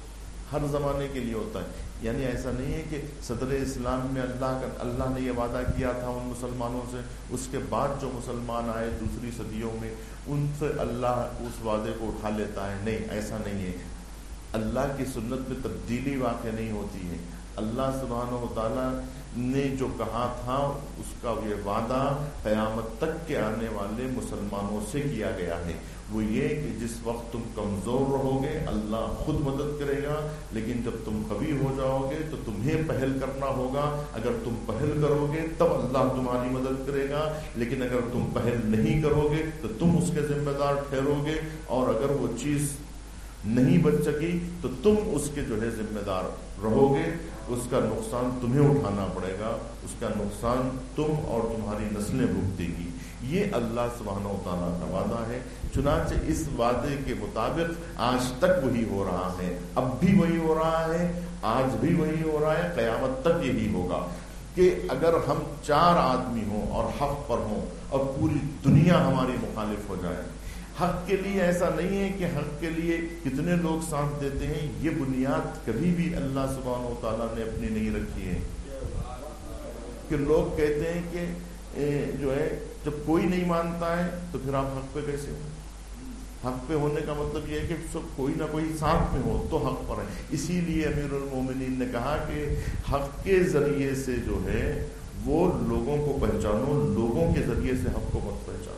ہر زمانے کے لیے ہوتا ہے. یعنی ایسا نہیں ہے کہ صدر اسلام میں اللہ نے یہ وعدہ کیا تھا ان مسلمانوں سے، اس کے بعد جو مسلمان آئے دوسری صدیوں میں ان سے اللہ اس وعدے کو اٹھا لیتا ہے. نہیں، ایسا نہیں ہے. اللہ کی سنت میں تبدیلی واقع نہیں ہوتی ہے. اللہ سبحانہ و تعالیٰ نے جو کہا تھا اس کا یہ وعدہ قیامت تک کے آنے والے مسلمانوں سے کیا گیا ہے. وہ یہ کہ جس وقت تم کمزور رہو گے اللہ خود مدد کرے گا، لیکن جب تم قوی ہو جاؤ گے تو تمہیں پہل کرنا ہوگا. اگر تم پہل کرو گے تب اللہ تمہاری مدد کرے گا، لیکن اگر تم پہل نہیں کرو گے تو تم اس کے ذمہ دار ٹھہرو گے، اور اگر وہ چیز نہیں بچ سکی تو تم اس کے جو ہے ذمہ دار رہو گے. اس کا نقصان تمہیں اٹھانا پڑے گا، اس کا نقصان تم اور تمہاری نسلیں بھگتے گی. یہ اللہ سبحانہ و تعالیٰ کا وعدہ ہے. چنانچہ اس وعدے کے مطابق آج تک وہی ہو رہا ہے، اب بھی وہی ہو رہا ہے، آج بھی وہی ہو رہا ہے، قیامت تک یہی ہوگا کہ اگر ہم 4 آدمی ہوں اور حق پر ہوں اور پوری دنیا ہماری مخالف ہو جائے. حق کے لیے ایسا نہیں ہے کہ حق کے لیے کتنے لوگ ساتھ دیتے ہیں، یہ بنیاد کبھی بھی اللہ سبحانہ و تعالیٰ نے اپنی نہیں رکھی ہے. کہ لوگ کہتے ہیں کہ جو ہے جب کوئی نہیں مانتا ہے تو پھر آپ حق پہ کیسے ہو؟ حق پہ ہونے کا مطلب یہ ہے کہ سب کوئی نہ کوئی ساتھ میں ہو تو حق پر ہے. اسی لیے امیر المومنین نے کہا کہ حق کے ذریعے سے جو ہے وہ لوگوں کو پہچانو، لوگوں کے ذریعے سے حق کو مت پہچانو.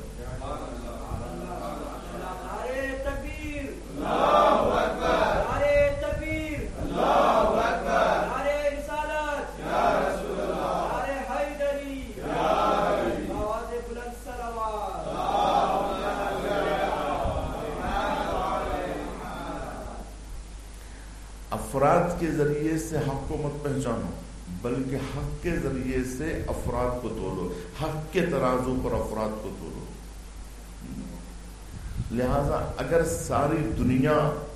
افراد کے ذریعے سے حق کو مت پہچانو، بلکہ حق کے ذریعے سے افراد کو تولو، حق کے ترازو پر افراد کو تولو. لہذا اگر ساری دنیا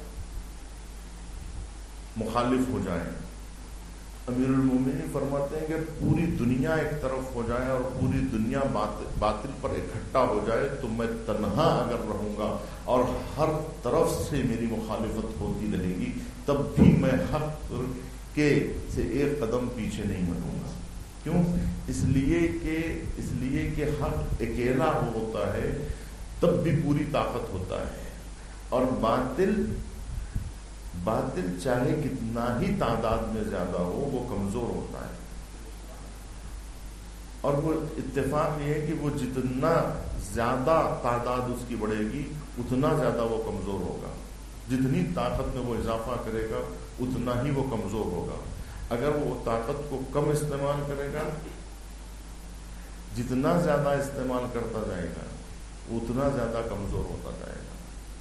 مخالف ہو جائے، امیر المومنین فرماتے ہیں کہ پوری دنیا ایک طرف ہو جائے اور پوری دنیا باطل پر اکٹھا ہو جائے تو میں تنہا اگر رہوں گا اور ہر طرف سے میری مخالفت ہوتی رہے گی تب بھی میں حق کے سے ایک قدم پیچھے نہیں ہٹوں گا. کیوں؟ اس لیے کہ حق اکیلا ہوتا ہے تب بھی پوری طاقت ہوتا ہے، اور باطل چاہے کتنا ہی تعداد میں زیادہ ہو وہ کمزور ہوتا ہے. اور وہ اتفاق یہ ہے کہ وہ جتنا زیادہ تعداد اس کی بڑھے گی اتنا زیادہ وہ کمزور ہوگا. جتنی طاقت میں وہ اضافہ کرے گا اتنا ہی وہ کمزور ہوگا. اگر وہ طاقت کو کم استعمال کرے گا، جتنا زیادہ استعمال کرتا جائے گا اتنا زیادہ کمزور ہوتا جائے گا.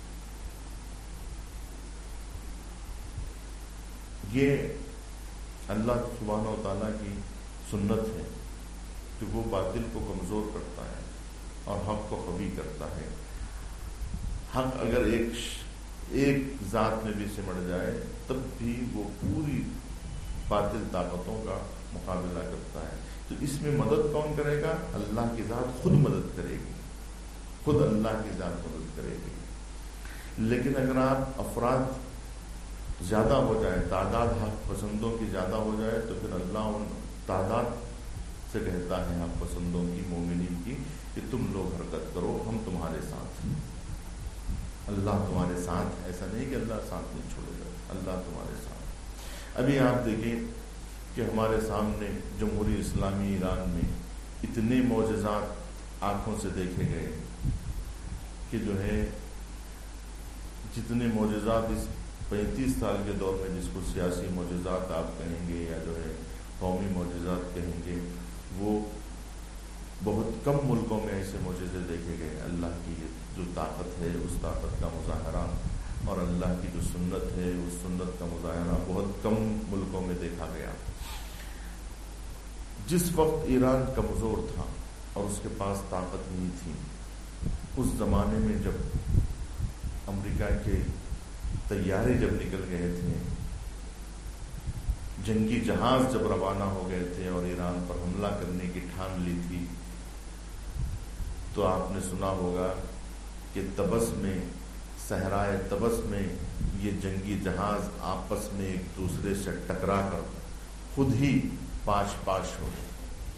یہ اللہ سبحانہ و تعالیٰ کی سنت ہے کہ وہ باطل کو کمزور کرتا ہے اور حق کو قوی کرتا ہے. حق اگر ایک ذات میں بھی سمٹ جائے تب بھی وہ پوری باطل طاقتوں کا مقابلہ کرتا ہے. تو اس میں مدد کون کرے گا؟ اللہ کی ذات خود مدد کرے گی، خود اللہ کی ذات مدد کرے گی. لیکن اگر آپ افراد زیادہ ہو جائے، تعداد حق پسندوں کی زیادہ ہو جائے تو پھر اللہ ان تعداد سے کہتا ہے حق پسندوں کی، مومنین کی، کہ تم لوگ حرکت کرو، ہم تمہارے ساتھ ہیں. اللہ تمہارے ساتھ، ایسا نہیں کہ اللہ ساتھ نہیں چھوڑے گا، اللہ تمہارے ساتھ. ابھی آپ دیکھیں کہ ہمارے سامنے جمہوری اسلامی ایران میں اتنے معجزات آنکھوں سے دیکھے گئے کہ جو ہے جتنے معجزات اس 35 سال کے دور میں جس کو سیاسی معجزات آپ کہیں گے یا جو ہے قومی معجزات کہیں گے، وہ بہت کم ملکوں میں ایسے معجزے دیکھے گئے. اللہ کی جو طاقت ہے اس طاقت کا مظاہرہ اور اللہ کی جو سنت ہے اس سنت کا مظاہرہ بہت کم ملکوں میں دیکھا گیا. جس وقت ایران کمزور تھا اور اس کے پاس طاقت نہیں تھی، اس زمانے میں جب امریکہ کے طیارے جب نکل گئے تھے، جنگی جہاز جب روانہ ہو گئے تھے اور ایران پر حملہ کرنے کی ٹھان لی تھی، تو آپ نے سنا ہوگا کہ طبس میں صحرائے طبس میں یہ جنگی جہاز آپس میں ایک دوسرے سے ٹکرا کر خود ہی پاش پاش ہو گئے.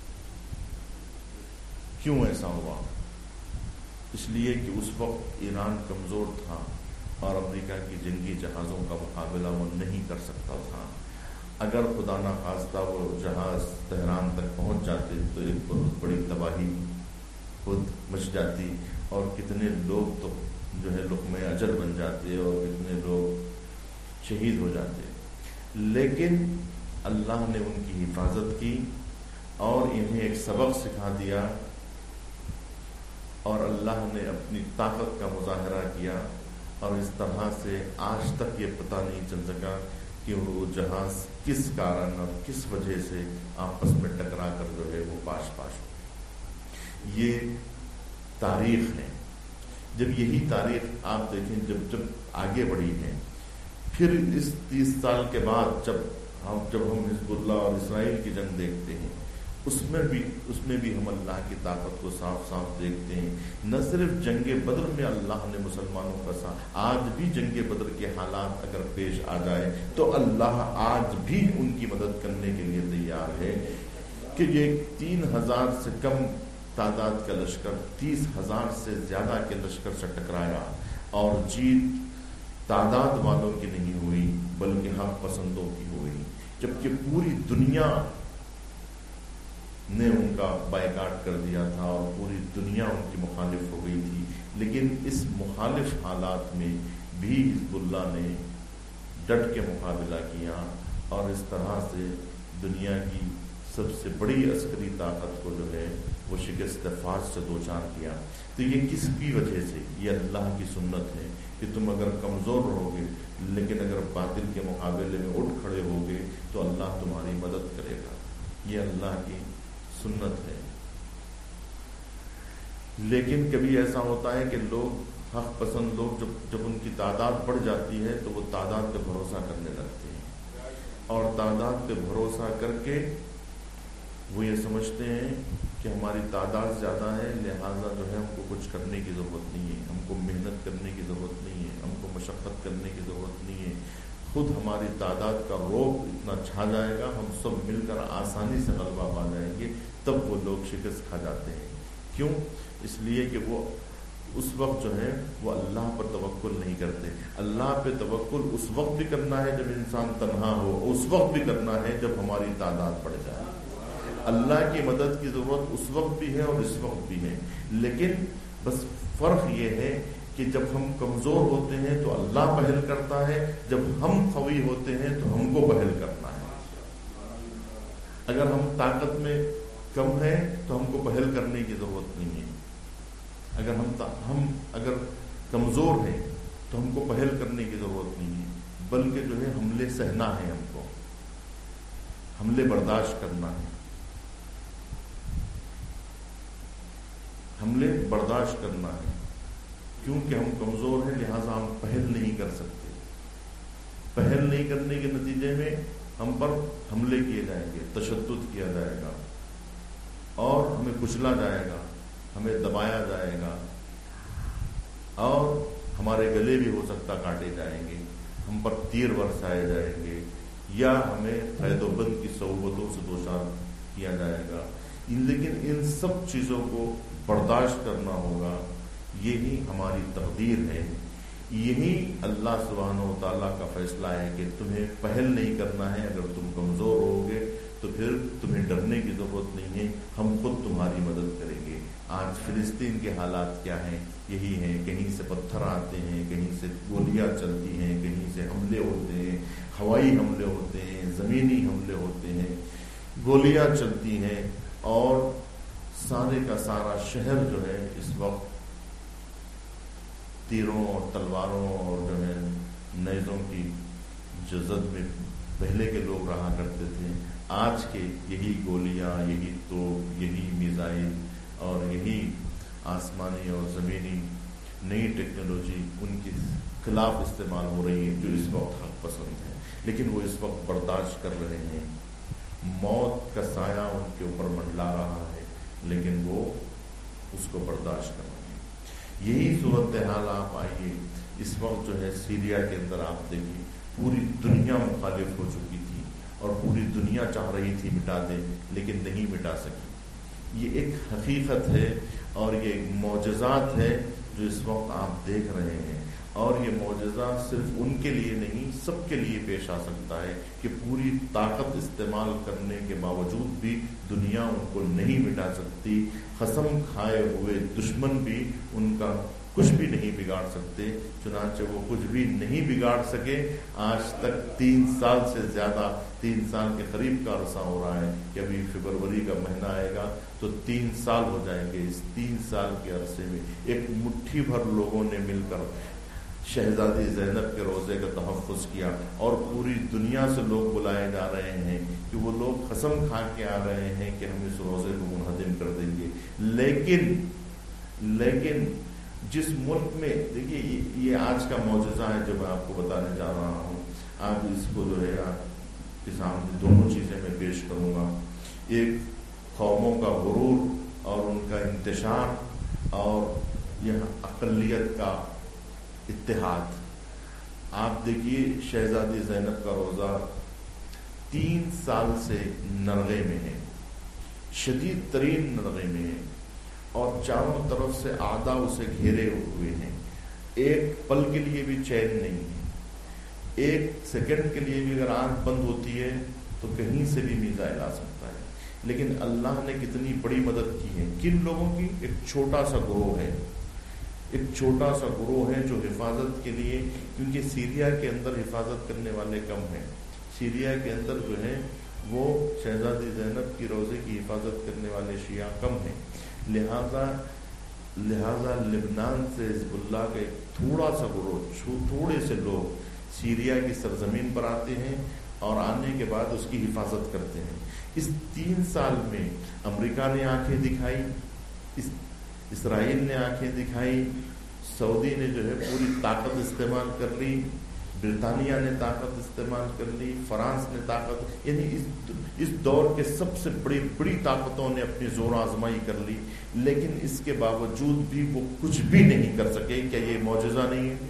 کیوں ایسا ہوا؟ اس لیے کہ اس وقت ایران کمزور تھا اور امریکہ کی جنگی جہازوں کا مقابلہ وہ نہیں کر سکتا تھا. اگر خدا نخواستہ وہ جہاز تہران تک پہنچ جاتے تو ایک بہت بڑی تباہی خود مچ جاتی اور کتنے لوگ تو جو ہے لقمہ اجل بن جاتے اور کتنے لوگ شہید ہو جاتے. لیکن اللہ نے ان کی حفاظت کی اور انہیں ایک سبق سکھا دیا اور اللہ نے اپنی طاقت کا مظاہرہ کیا اور اس طرح سے آج تک یہ پتہ نہیں چل سکا کہ وہ جہاز کس کارن اور کس وجہ سے آپس میں ٹکرا کر جو ہے وہ پاش پاش ہو. یہ تاریخ ہے. جب یہی تاریخ آپ دیکھیں جب آگے بڑھی ہے، پھر اس 30 سال کے بعد جب ہم حزب اللہ اور اسرائیل کی جنگ دیکھتے ہیں، اس میں بھی ہم اللہ کی طاقت کو صاف صاف دیکھتے ہیں. نہ صرف جنگ بدر میں اللہ نے مسلمانوں کا ساتھ، آج بھی جنگ بدر کے حالات اگر پیش آ جائے تو اللہ آج بھی ان کی مدد کرنے کے لیے تیار ہے کہ یہ 3000 سے کم تعداد کا لشکر 30,000 سے زیادہ کے لشکر سے ٹکرایا اور جیت تعداد والوں کی نہیں ہوئی بلکہ حق پسندوں کی ہوئی، جبکہ پوری دنیا نے ان کا بائیکاٹ کر دیا تھا اور پوری دنیا ان کی مخالف ہو گئی تھی. لیکن اس مخالف حالات میں بھی حزب اللہ نے ڈٹ کے مقابلہ کیا اور اس طرح سے دنیا کی سب سے بڑی عسکری طاقت کو جو ہے وہ شکست فاش سے دوچار کیا. تو یہ کس کی وجہ سے؟ یہ اللہ کی سنت ہے کہ تم اگر کمزور رہو گے لیکن اگر باطل کے مقابلے میں اٹھ کھڑے ہوگے تو اللہ تمہاری مدد کرے گا. یہ اللہ کی سنت ہے. لیکن کبھی ایسا ہوتا ہے کہ لوگ حق پسند لوگ جب ان کی تعداد بڑھ جاتی ہے تو وہ تعداد پہ بھروسہ کرنے لگتے ہیں اور تعداد پہ بھروسہ کر کے وہ یہ سمجھتے ہیں کہ ہماری تعداد زیادہ ہے لہٰذا جو ہے ہم کو کچھ کرنے کی ضرورت نہیں ہے، ہم کو محنت کرنے کی ضرورت نہیں ہے، ہم کو مشقت کرنے کی ضرورت نہیں ہے، خود ہماری تعداد کا روب اتنا چھا جائے گا، ہم سب مل کر آسانی سے غلبہ پا جائیں گے. تب وہ لوگ شکست کھا جاتے ہیں. کیوں؟ اس لیے کہ وہ اس وقت جو ہے وہ اللہ پر توکل نہیں کرتے. اللہ پہ توکل اس وقت بھی کرنا ہے جب انسان تنہا ہو، اس وقت بھی کرنا ہے جب ہماری تعداد بڑھ جائے. اللہ کی مدد کی ضرورت اس وقت بھی ہے اور اس وقت بھی ہے. لیکن بس فرق یہ ہے کہ جب ہم کمزور ہوتے ہیں تو اللہ پہل کرتا ہے، جب ہم قوی ہوتے ہیں تو ہم کو پہل کرنا ہے. اگر ہم طاقت میں کم ہے تو ہم کو پہل کرنے کی ضرورت نہیں ہے. اگر کمزور ہیں تو ہم کو پہل کرنے کی ضرورت نہیں ہے، بلکہ جو ہے حملے سہنا ہے، ہم کو حملے برداشت کرنا ہے. حملے برداشت کرنا ہے کیونکہ ہم کمزور ہیں لہٰذا ہم پہل نہیں کر سکتے. پہل نہیں کرنے کے نتیجے میں ہم پر حملے کیے جائیں گے، تشدد کیا جائے گا اور ہمیں کچلا جائے گا، ہمیں دبایا جائے گا اور ہمارے گلے بھی ہو سکتا کاٹے جائیں گے، ہم پر تیر برسائے جائیں گے یا ہمیں قید و بند کی صعوبتوں سے دوچار کیا جائے گا. لیکن ان سب چیزوں کو برداشت کرنا ہوگا. یہی ہماری تقدیر ہے، یہی اللہ سبحانہ و تعالیٰ کا فیصلہ ہے کہ تمہیں پہل نہیں کرنا ہے. اگر تم کمزور ہوگے تو پھر تمہیں ڈرنے کی ضرورت نہیں ہے، ہم خود تمہاری مدد کریں گے. آج فلسطین کے حالات کیا ہیں؟ یہی ہیں، کہیں سے پتھر آتے ہیں، کہیں سے گولیاں چلتی ہیں، کہیں سے حملے ہوتے ہیں، ہوائی حملے ہوتے ہیں، زمینی حملے ہوتے ہیں، گولیاں چلتی ہیں اور سارے کا سارا شہر جو ہے اس وقت تیروں اور تلواروں اور جو ہے نیزوں کی جزد میں پہلے کے لوگ رہا کرتے تھے. آج کے یہی گولیاں، یہی توپ، یہی میزائل اور یہی آسمانی اور زمینی نئی ٹیکنالوجی ان کے خلاف استعمال ہو رہی ہے جو اس وقت حق پسند ہے. لیکن وہ اس وقت برداشت کر رہے ہیں. موت کا سایہ ان کے اوپر منڈلا رہا ہے لیکن وہ اس کو برداشت کر رہے ہیں. یہی صورتحال آپ آئیے اس وقت جو ہے سیریا کے اندر آپ دیکھیں پوری دنیا مخالف ہو چکی تھی اور پوری دنیا چاہ رہی تھی مٹا دے لیکن نہیں مٹا سکی. یہ ایک حقیقت ہے اور یہ ایک معجزات ہے جو اس وقت آپ دیکھ رہے ہیں. اور یہ معجزہ صرف ان کے لیے نہیں سب کے لیے پیش آ سکتا ہے کہ پوری طاقت استعمال کرنے کے باوجود بھی دنیا ان کو نہیں مٹا سکتی. قسم کھائے ہوئے دشمن بھی ان کا کچھ بھی نہیں بگاڑ سکتے. چنانچہ وہ کچھ بھی نہیں بگاڑ سکے. آج تک 3 سال سے زیادہ 3 سال کے قریب کا عرصہ ہو رہا ہے کہ ابھی فروری کا مہینہ آئے گا تو 3 سال ہو جائیں گے. اس 3 سال کے عرصے میں ایک مٹھی بھر لوگوں نے مل کر شہزادی زینب کے روزے کا تحفظ کیا اور پوری دنیا سے لوگ بلائے جا رہے ہیں کہ وہ لوگ قسم کھا کے آ رہے ہیں کہ ہم اس روزے کو منہدم کر دیں گے. لیکن جس ملک میں دیکھیے یہ آج کا معجزہ ہے جو میں آپ کو بتانے جا رہا ہوں. آپ اس کو جو ہے آپ کے سامنے دونوں چیزیں میں پیش کروں گا. ایک قوموں کا غرور اور ان کا انتشار اور یہ اقلیت کا اتحاد. آپ دیکھیے شہزادی زینب کا روزہ 3 سال سے نرغے میں ہے, شدید ترین نرغے میں ہے اور چاروں طرف سے اعداء اسے گھیرے ہوئے ہیں. ایک پل کے لیے بھی چین نہیں ہے. ایک سیکنڈ کے لیے بھی اگر آنکھ بند ہوتی ہے تو کہیں سے بھی میزائل آ سکتا ہے. لیکن اللہ نے کتنی بڑی مدد کی ہے. کن لوگوں کی؟ ایک چھوٹا سا گروہ ہے, ایک چھوٹا سا گروہ ہے جو حفاظت کے لیے, کیونکہ سیریا کے اندر حفاظت کرنے والے کم ہیں. سیریا کے اندر جو ہے وہ شہزادی زینب کی روزے کی حفاظت کرنے والے شیعہ کم ہیں. لہذا لبنان سے حزب اللہ کا ایک تھوڑا سا گروہ, تھوڑے سے لوگ سیریا کی سرزمین پر آتے ہیں اور آنے کے بعد اس کی حفاظت کرتے ہیں. اس 3 سال میں امریکہ نے آنکھیں دکھائی, اسرائیل نے آنکھیں دکھائی, سعودی نے جو ہے پوری طاقت استعمال کر لی, برطانیہ نے طاقت استعمال کر لی, فرانس نے طاقت, یعنی اس دور کے سب سے بڑی طاقتوں نے اپنی زور آزمائی کر لی. لیکن اس کے باوجود بھی وہ کچھ بھی نہیں کر سکے. کیا یہ معجزہ نہیں ہے؟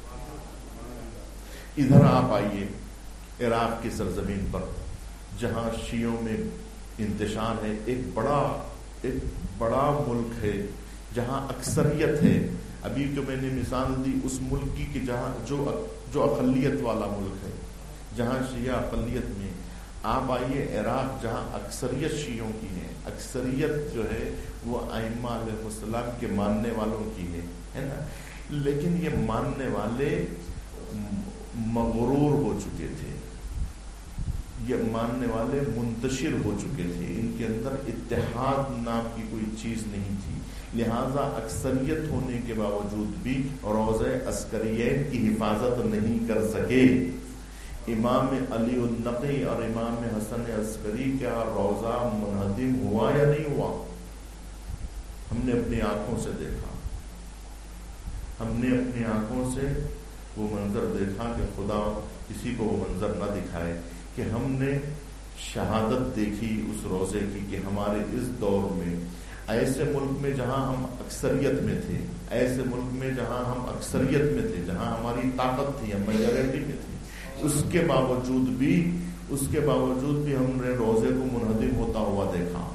ادھر آپ آئیے عراق کی سرزمین پر جہاں شیعوں میں انتشار ہے. ایک بڑا ملک ہے جہاں اکثریت ہے. ابھی جو میں نے مثال دی اس ملک کی کہ جہاں جو اقلیت والا ملک ہے, جہاں شیعہ اقلیت میں. آپ آئیے عراق جہاں اکثریت شیعوں کی ہے, اکثریت جو ہے وہ ائمہ علیہ السلام کے ماننے والوں کی ہے نا. لیکن یہ ماننے والے مغرور ہو چکے تھے, یہ ماننے والے منتشر ہو چکے تھے, ان کے اندر اتحاد نام کی کوئی چیز نہیں تھی. لہذا اکثریت ہونے کے باوجود بھی روضہ عسکریین کی حفاظت نہیں کر سکے. امام علی النقی اور امام حسن عسکری کا روضہ منہدم ہوا یا نہیں ہوا؟ ہم نے اپنی آنکھوں سے دیکھا, ہم نے اپنی آنکھوں سے وہ منظر دیکھا کہ خدا کسی کو وہ منظر نہ دکھائے کہ ہم نے شہادت دیکھی اس روزے کی کہ ہمارے اس دور میں ایسے ملک میں جہاں ہم اکثریت میں تھے, ایسے ملک میں جہاں ہم اکثریت میں تھے, جہاں ہماری طاقت تھی, ہم میجورٹی میں تھے, اس کے باوجود بھی ہم نے روزے کو منہدم ہوتا ہوا دیکھا.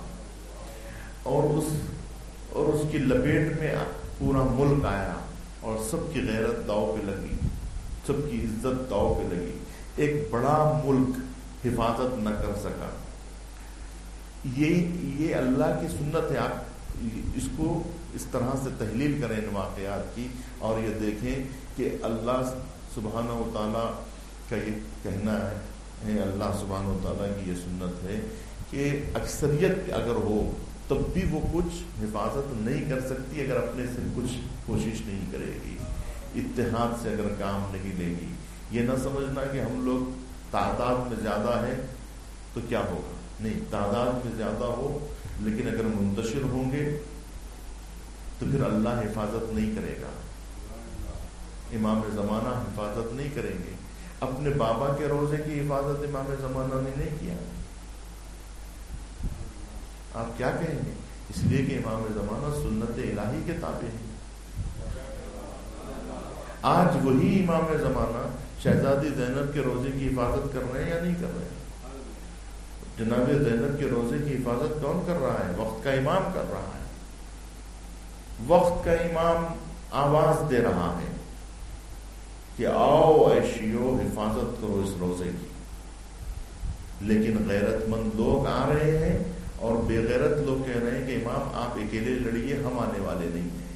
اور اس کی لپیٹ میں پورا ملک آیا اور سب کی غیرت داؤ پہ لگی, سب کی عزت داؤ پہ لگی. ایک بڑا ملک حفاظت نہ کر سکا. یہ اللہ کی سنت ہے. آپ اس کو اس طرح سے تحلیل کریں ان واقعات کی اور یہ دیکھیں کہ اللہ سبحانہ و تعالیٰ کا یہ کہنا ہے, اللہ سبحانہ و تعالیٰ کی یہ سنت ہے کہ اکثریت اگر ہو تب بھی وہ کچھ حفاظت نہیں کر سکتی اگر اپنے سے کچھ کوشش نہیں کرے گی, اتحاد سے اگر کام نہیں لے گی. یہ نہ سمجھنا کہ ہم لوگ تعداد میں زیادہ ہیں تو کیا ہوگا, نہیں, تعداد میں زیادہ ہو لیکن اگر منتشر ہوں گے تو پھر اللہ حفاظت نہیں کرے گا, امام زمانہ حفاظت نہیں کریں گے. اپنے بابا کے روزے کی حفاظت امام زمانہ نے نہیں کیا. آپ کیا کہیں گے؟ اس لیے کہ امام زمانہ سنت الہی کے تابع ہیں. آج وہی امام زمانہ شہزادی زینب کے روزے کی حفاظت کر رہے ہیں یا نہیں کر رہے ہیں؟ جناب زینب کے روزے کی حفاظت کون کر رہا ہے؟ وقت کا امام کر رہا ہے. وقت کا امام آواز دے رہا ہے کہ آؤ اے شیعو حفاظت کرو اس روزے کی. لیکن غیرت مند لوگ آ رہے ہیں اور بے غیرت لوگ کہہ رہے ہیں کہ امام آپ اکیلے لڑیے، ہم آنے والے نہیں ہیں.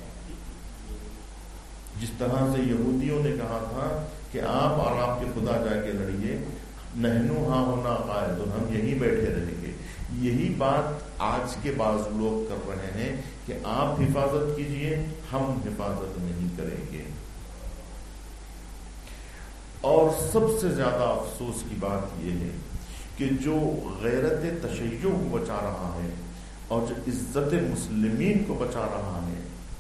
جس طرح سے یہودیوں نے کہا تھا کہ آپ اور آپ کے خدا جا کے لڑیے، نحنو ہاں ہونا قائد، ہم یہیں بیٹھے رہیں گے. یہی بات آج کے بعض لوگ کر رہے ہیں کہ آپ حفاظت کیجئے، ہم حفاظت نہیں کریں گے. اور سب سے زیادہ افسوس کی بات یہ ہے کہ جو غیرت تشیع کو بچا رہا ہے اور جو عزت مسلمین کو بچا رہا ہے،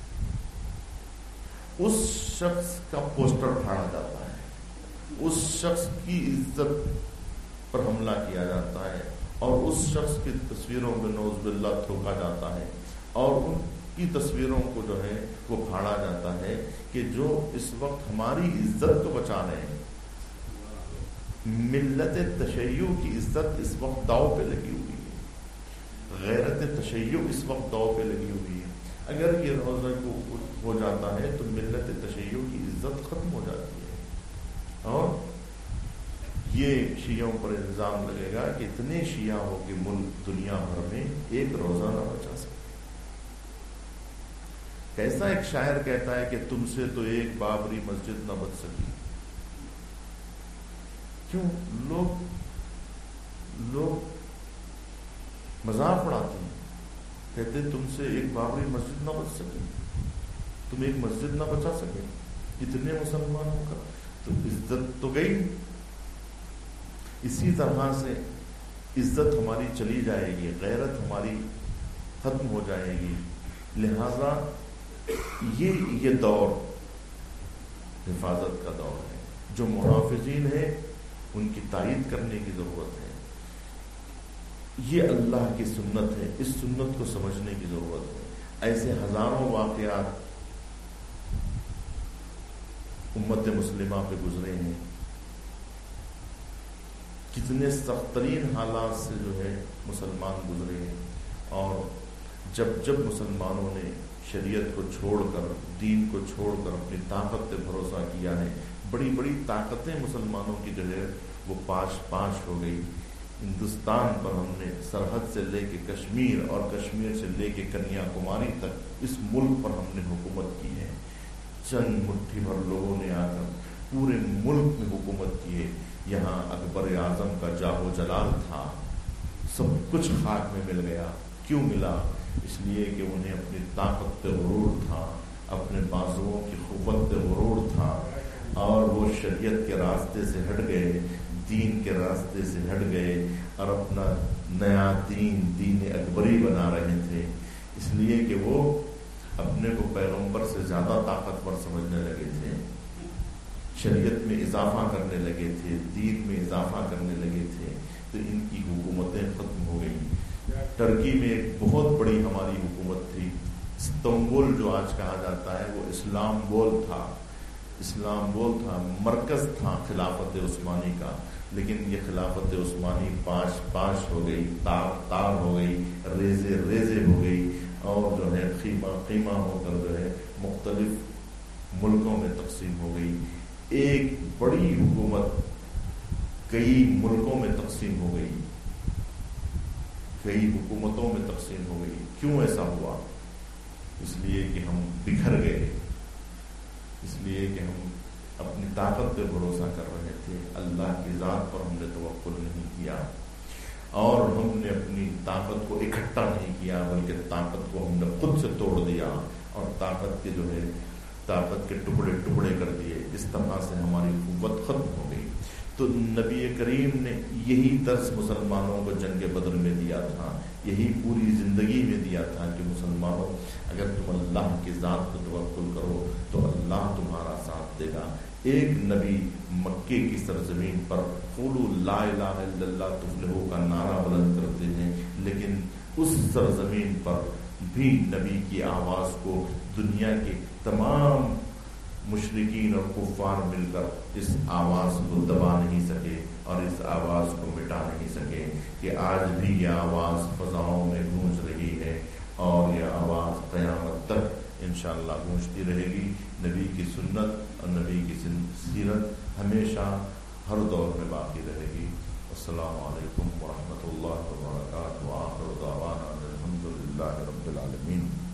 اس شخص کا پوسٹر پھاڑا جاتا ہے، اس شخص کی عزت پر حملہ کیا جاتا ہے اور اس شخص کی تصویروں میں نعوذ باللہ تھوکا جاتا ہے اور ان کی تصویروں کو جو ہے وہ پھاڑا جاتا ہے کہ جو اس وقت ہماری عزت کو بچا رہے ہیں. ملت تشیع کی عزت اس وقت داؤ پہ لگی ہوئی ہے، غیرت تشیع اس وقت داؤ پہ لگی ہوئی ہے. اگر یہ روزہ کو ہو جاتا ہے تو ملت تشیع کی عزت ختم ہو جاتی ہے اور یہ شیعوں پر الزام لگے گا کہ اتنے شیعہ ہو کہ ملک دنیا بھر میں ایک روزہ نہ بچا سکے. کیسا ایک شاعر کہتا ہے کہ تم سے تو ایک بابری مسجد نہ بچ سکی. کیوں؟ لوگ مذاق اڑاتے ہیں، کہتے تم سے ایک بابری مسجد نہ بچ سکے، تم ایک مسجد نہ بچا سکے اتنے مسلمانوں کا، تو عزت تو گئی. اسی طرح سے عزت ہماری چلی جائے گی، غیرت ہماری ختم ہو جائے گی. لہذا یہ دور حفاظت کا دور ہے. جو محافظین ہیں ان کی تائید کرنے کی ضرورت ہے. یہ اللہ کی سنت ہے، اس سنت کو سمجھنے کی ضرورت ہے. ایسے ہزاروں واقعات امت مسلمہ پہ گزرے ہیں. کتنے سخت ترین حالات سے جو ہے مسلمان گزرے ہیں، اور جب مسلمانوں نے شریعت کو چھوڑ کر، دین کو چھوڑ کر اپنی طاقت پہ بھروسہ کیا ہے، بڑی بڑی طاقتیں مسلمانوں کی جو ہے وہ پاش ہو گئی. ہندوستان پر ہم نے سرحد سے لے کے کشمیر اور کشمیر سے لے کے کنیا کماری تک اس ملک پر ہم نے حکومت کی ہے. چند مٹھی بھر لوگوں نے آ کر پورے ملک میں حکومت کی ہے. یہاں اکبر اعظم کا جاہ و جلال تھا، سب کچھ خاک میں مل گیا. کیوں ملا؟ اس لیے کہ انہیں اپنی طاقت پہ غرور تھا، اپنے بازوؤں کی قوت پہ غرور تھا، اور وہ شریعت کے راستے سے ہٹ گئے، دین کے راستے سے ہٹ گئے اور اپنا نیا دین اکبری بنا رہے تھے. اس لیے کہ وہ اپنے کو پیغمبر سے زیادہ طاقتور سمجھنے لگے تھے، شریعت میں اضافہ کرنے لگے تھے، دین میں اضافہ کرنے لگے تھے، تو ان کی حکومتیں ختم ہو گئیں. ترکی میں ایک بہت بڑی ہماری حکومت تھی، استنبول جو آج کہا جاتا ہے وہ اسلامبول تھا، مرکز تھا خلافت عثمانی کا. لیکن یہ خلافت عثمانی پاش ہو گئی، تار ہو گئی، ریزے ہو گئی، اور جو ہے خیمہ ہو کر جو ہے مختلف ملکوں میں تقسیم ہو گئی. ایک بڑی حکومت کئی ملکوں میں تقسیم ہو گئی، کئی حکومتوں میں تقسیم ہو گئی. کیوں ایسا ہوا؟ اس لیے کہ ہم بکھر گئے، اس لیے کہ ہم اپنی طاقت پہ بھروسہ کر رہے تھے، اللہ کی ذات پر ہم نے توکل نہیں کیا، اور ہم نے اپنی طاقت کو اکٹھا نہیں کیا، بلکہ طاقت کو ہم نے خود سے توڑ دیا اور طاقت کے جو ہے طاقت کے ٹکڑے ٹکڑے کر دیے. اس طرح سے ہماری قوت ختم ہو گئی. تو نبی کریم نے یہی درس مسلمانوں کو جنگ بدر میں دیا تھا، یہی پوری زندگی میں دیا تھا کہ مسلمانوں اگر تم اللہ کی ذات پر توکل کرو تو اللہ تمہارا ساتھ دے گا. ایک نبی مکے کی سرزمین پر قولوا لا الہ الا اللہ تفلحوا کا نعرہ بلند کرتے ہیں، لیکن اس سرزمین پر بھی نبی کی آواز کو دنیا کے تمام مشرکین اور کفار مل کر اس آواز کو دبا نہیں سکے اور اس آواز کو مٹا نہیں سکے کہ آج بھی یہ آواز فضاؤں میں گونج رہی ہے اور یہ آواز قیامت تک انشاءاللہ گونجتی رہے گی۔ نبی کی سنت اور نبی کی سیرت ہمیشہ ہر دور میں باقی رہے گی۔ السلام علیکم ورحمۃ اللہ وبرکاتہ۔ وآخر دعوانا الحمد للہ رب العالمین۔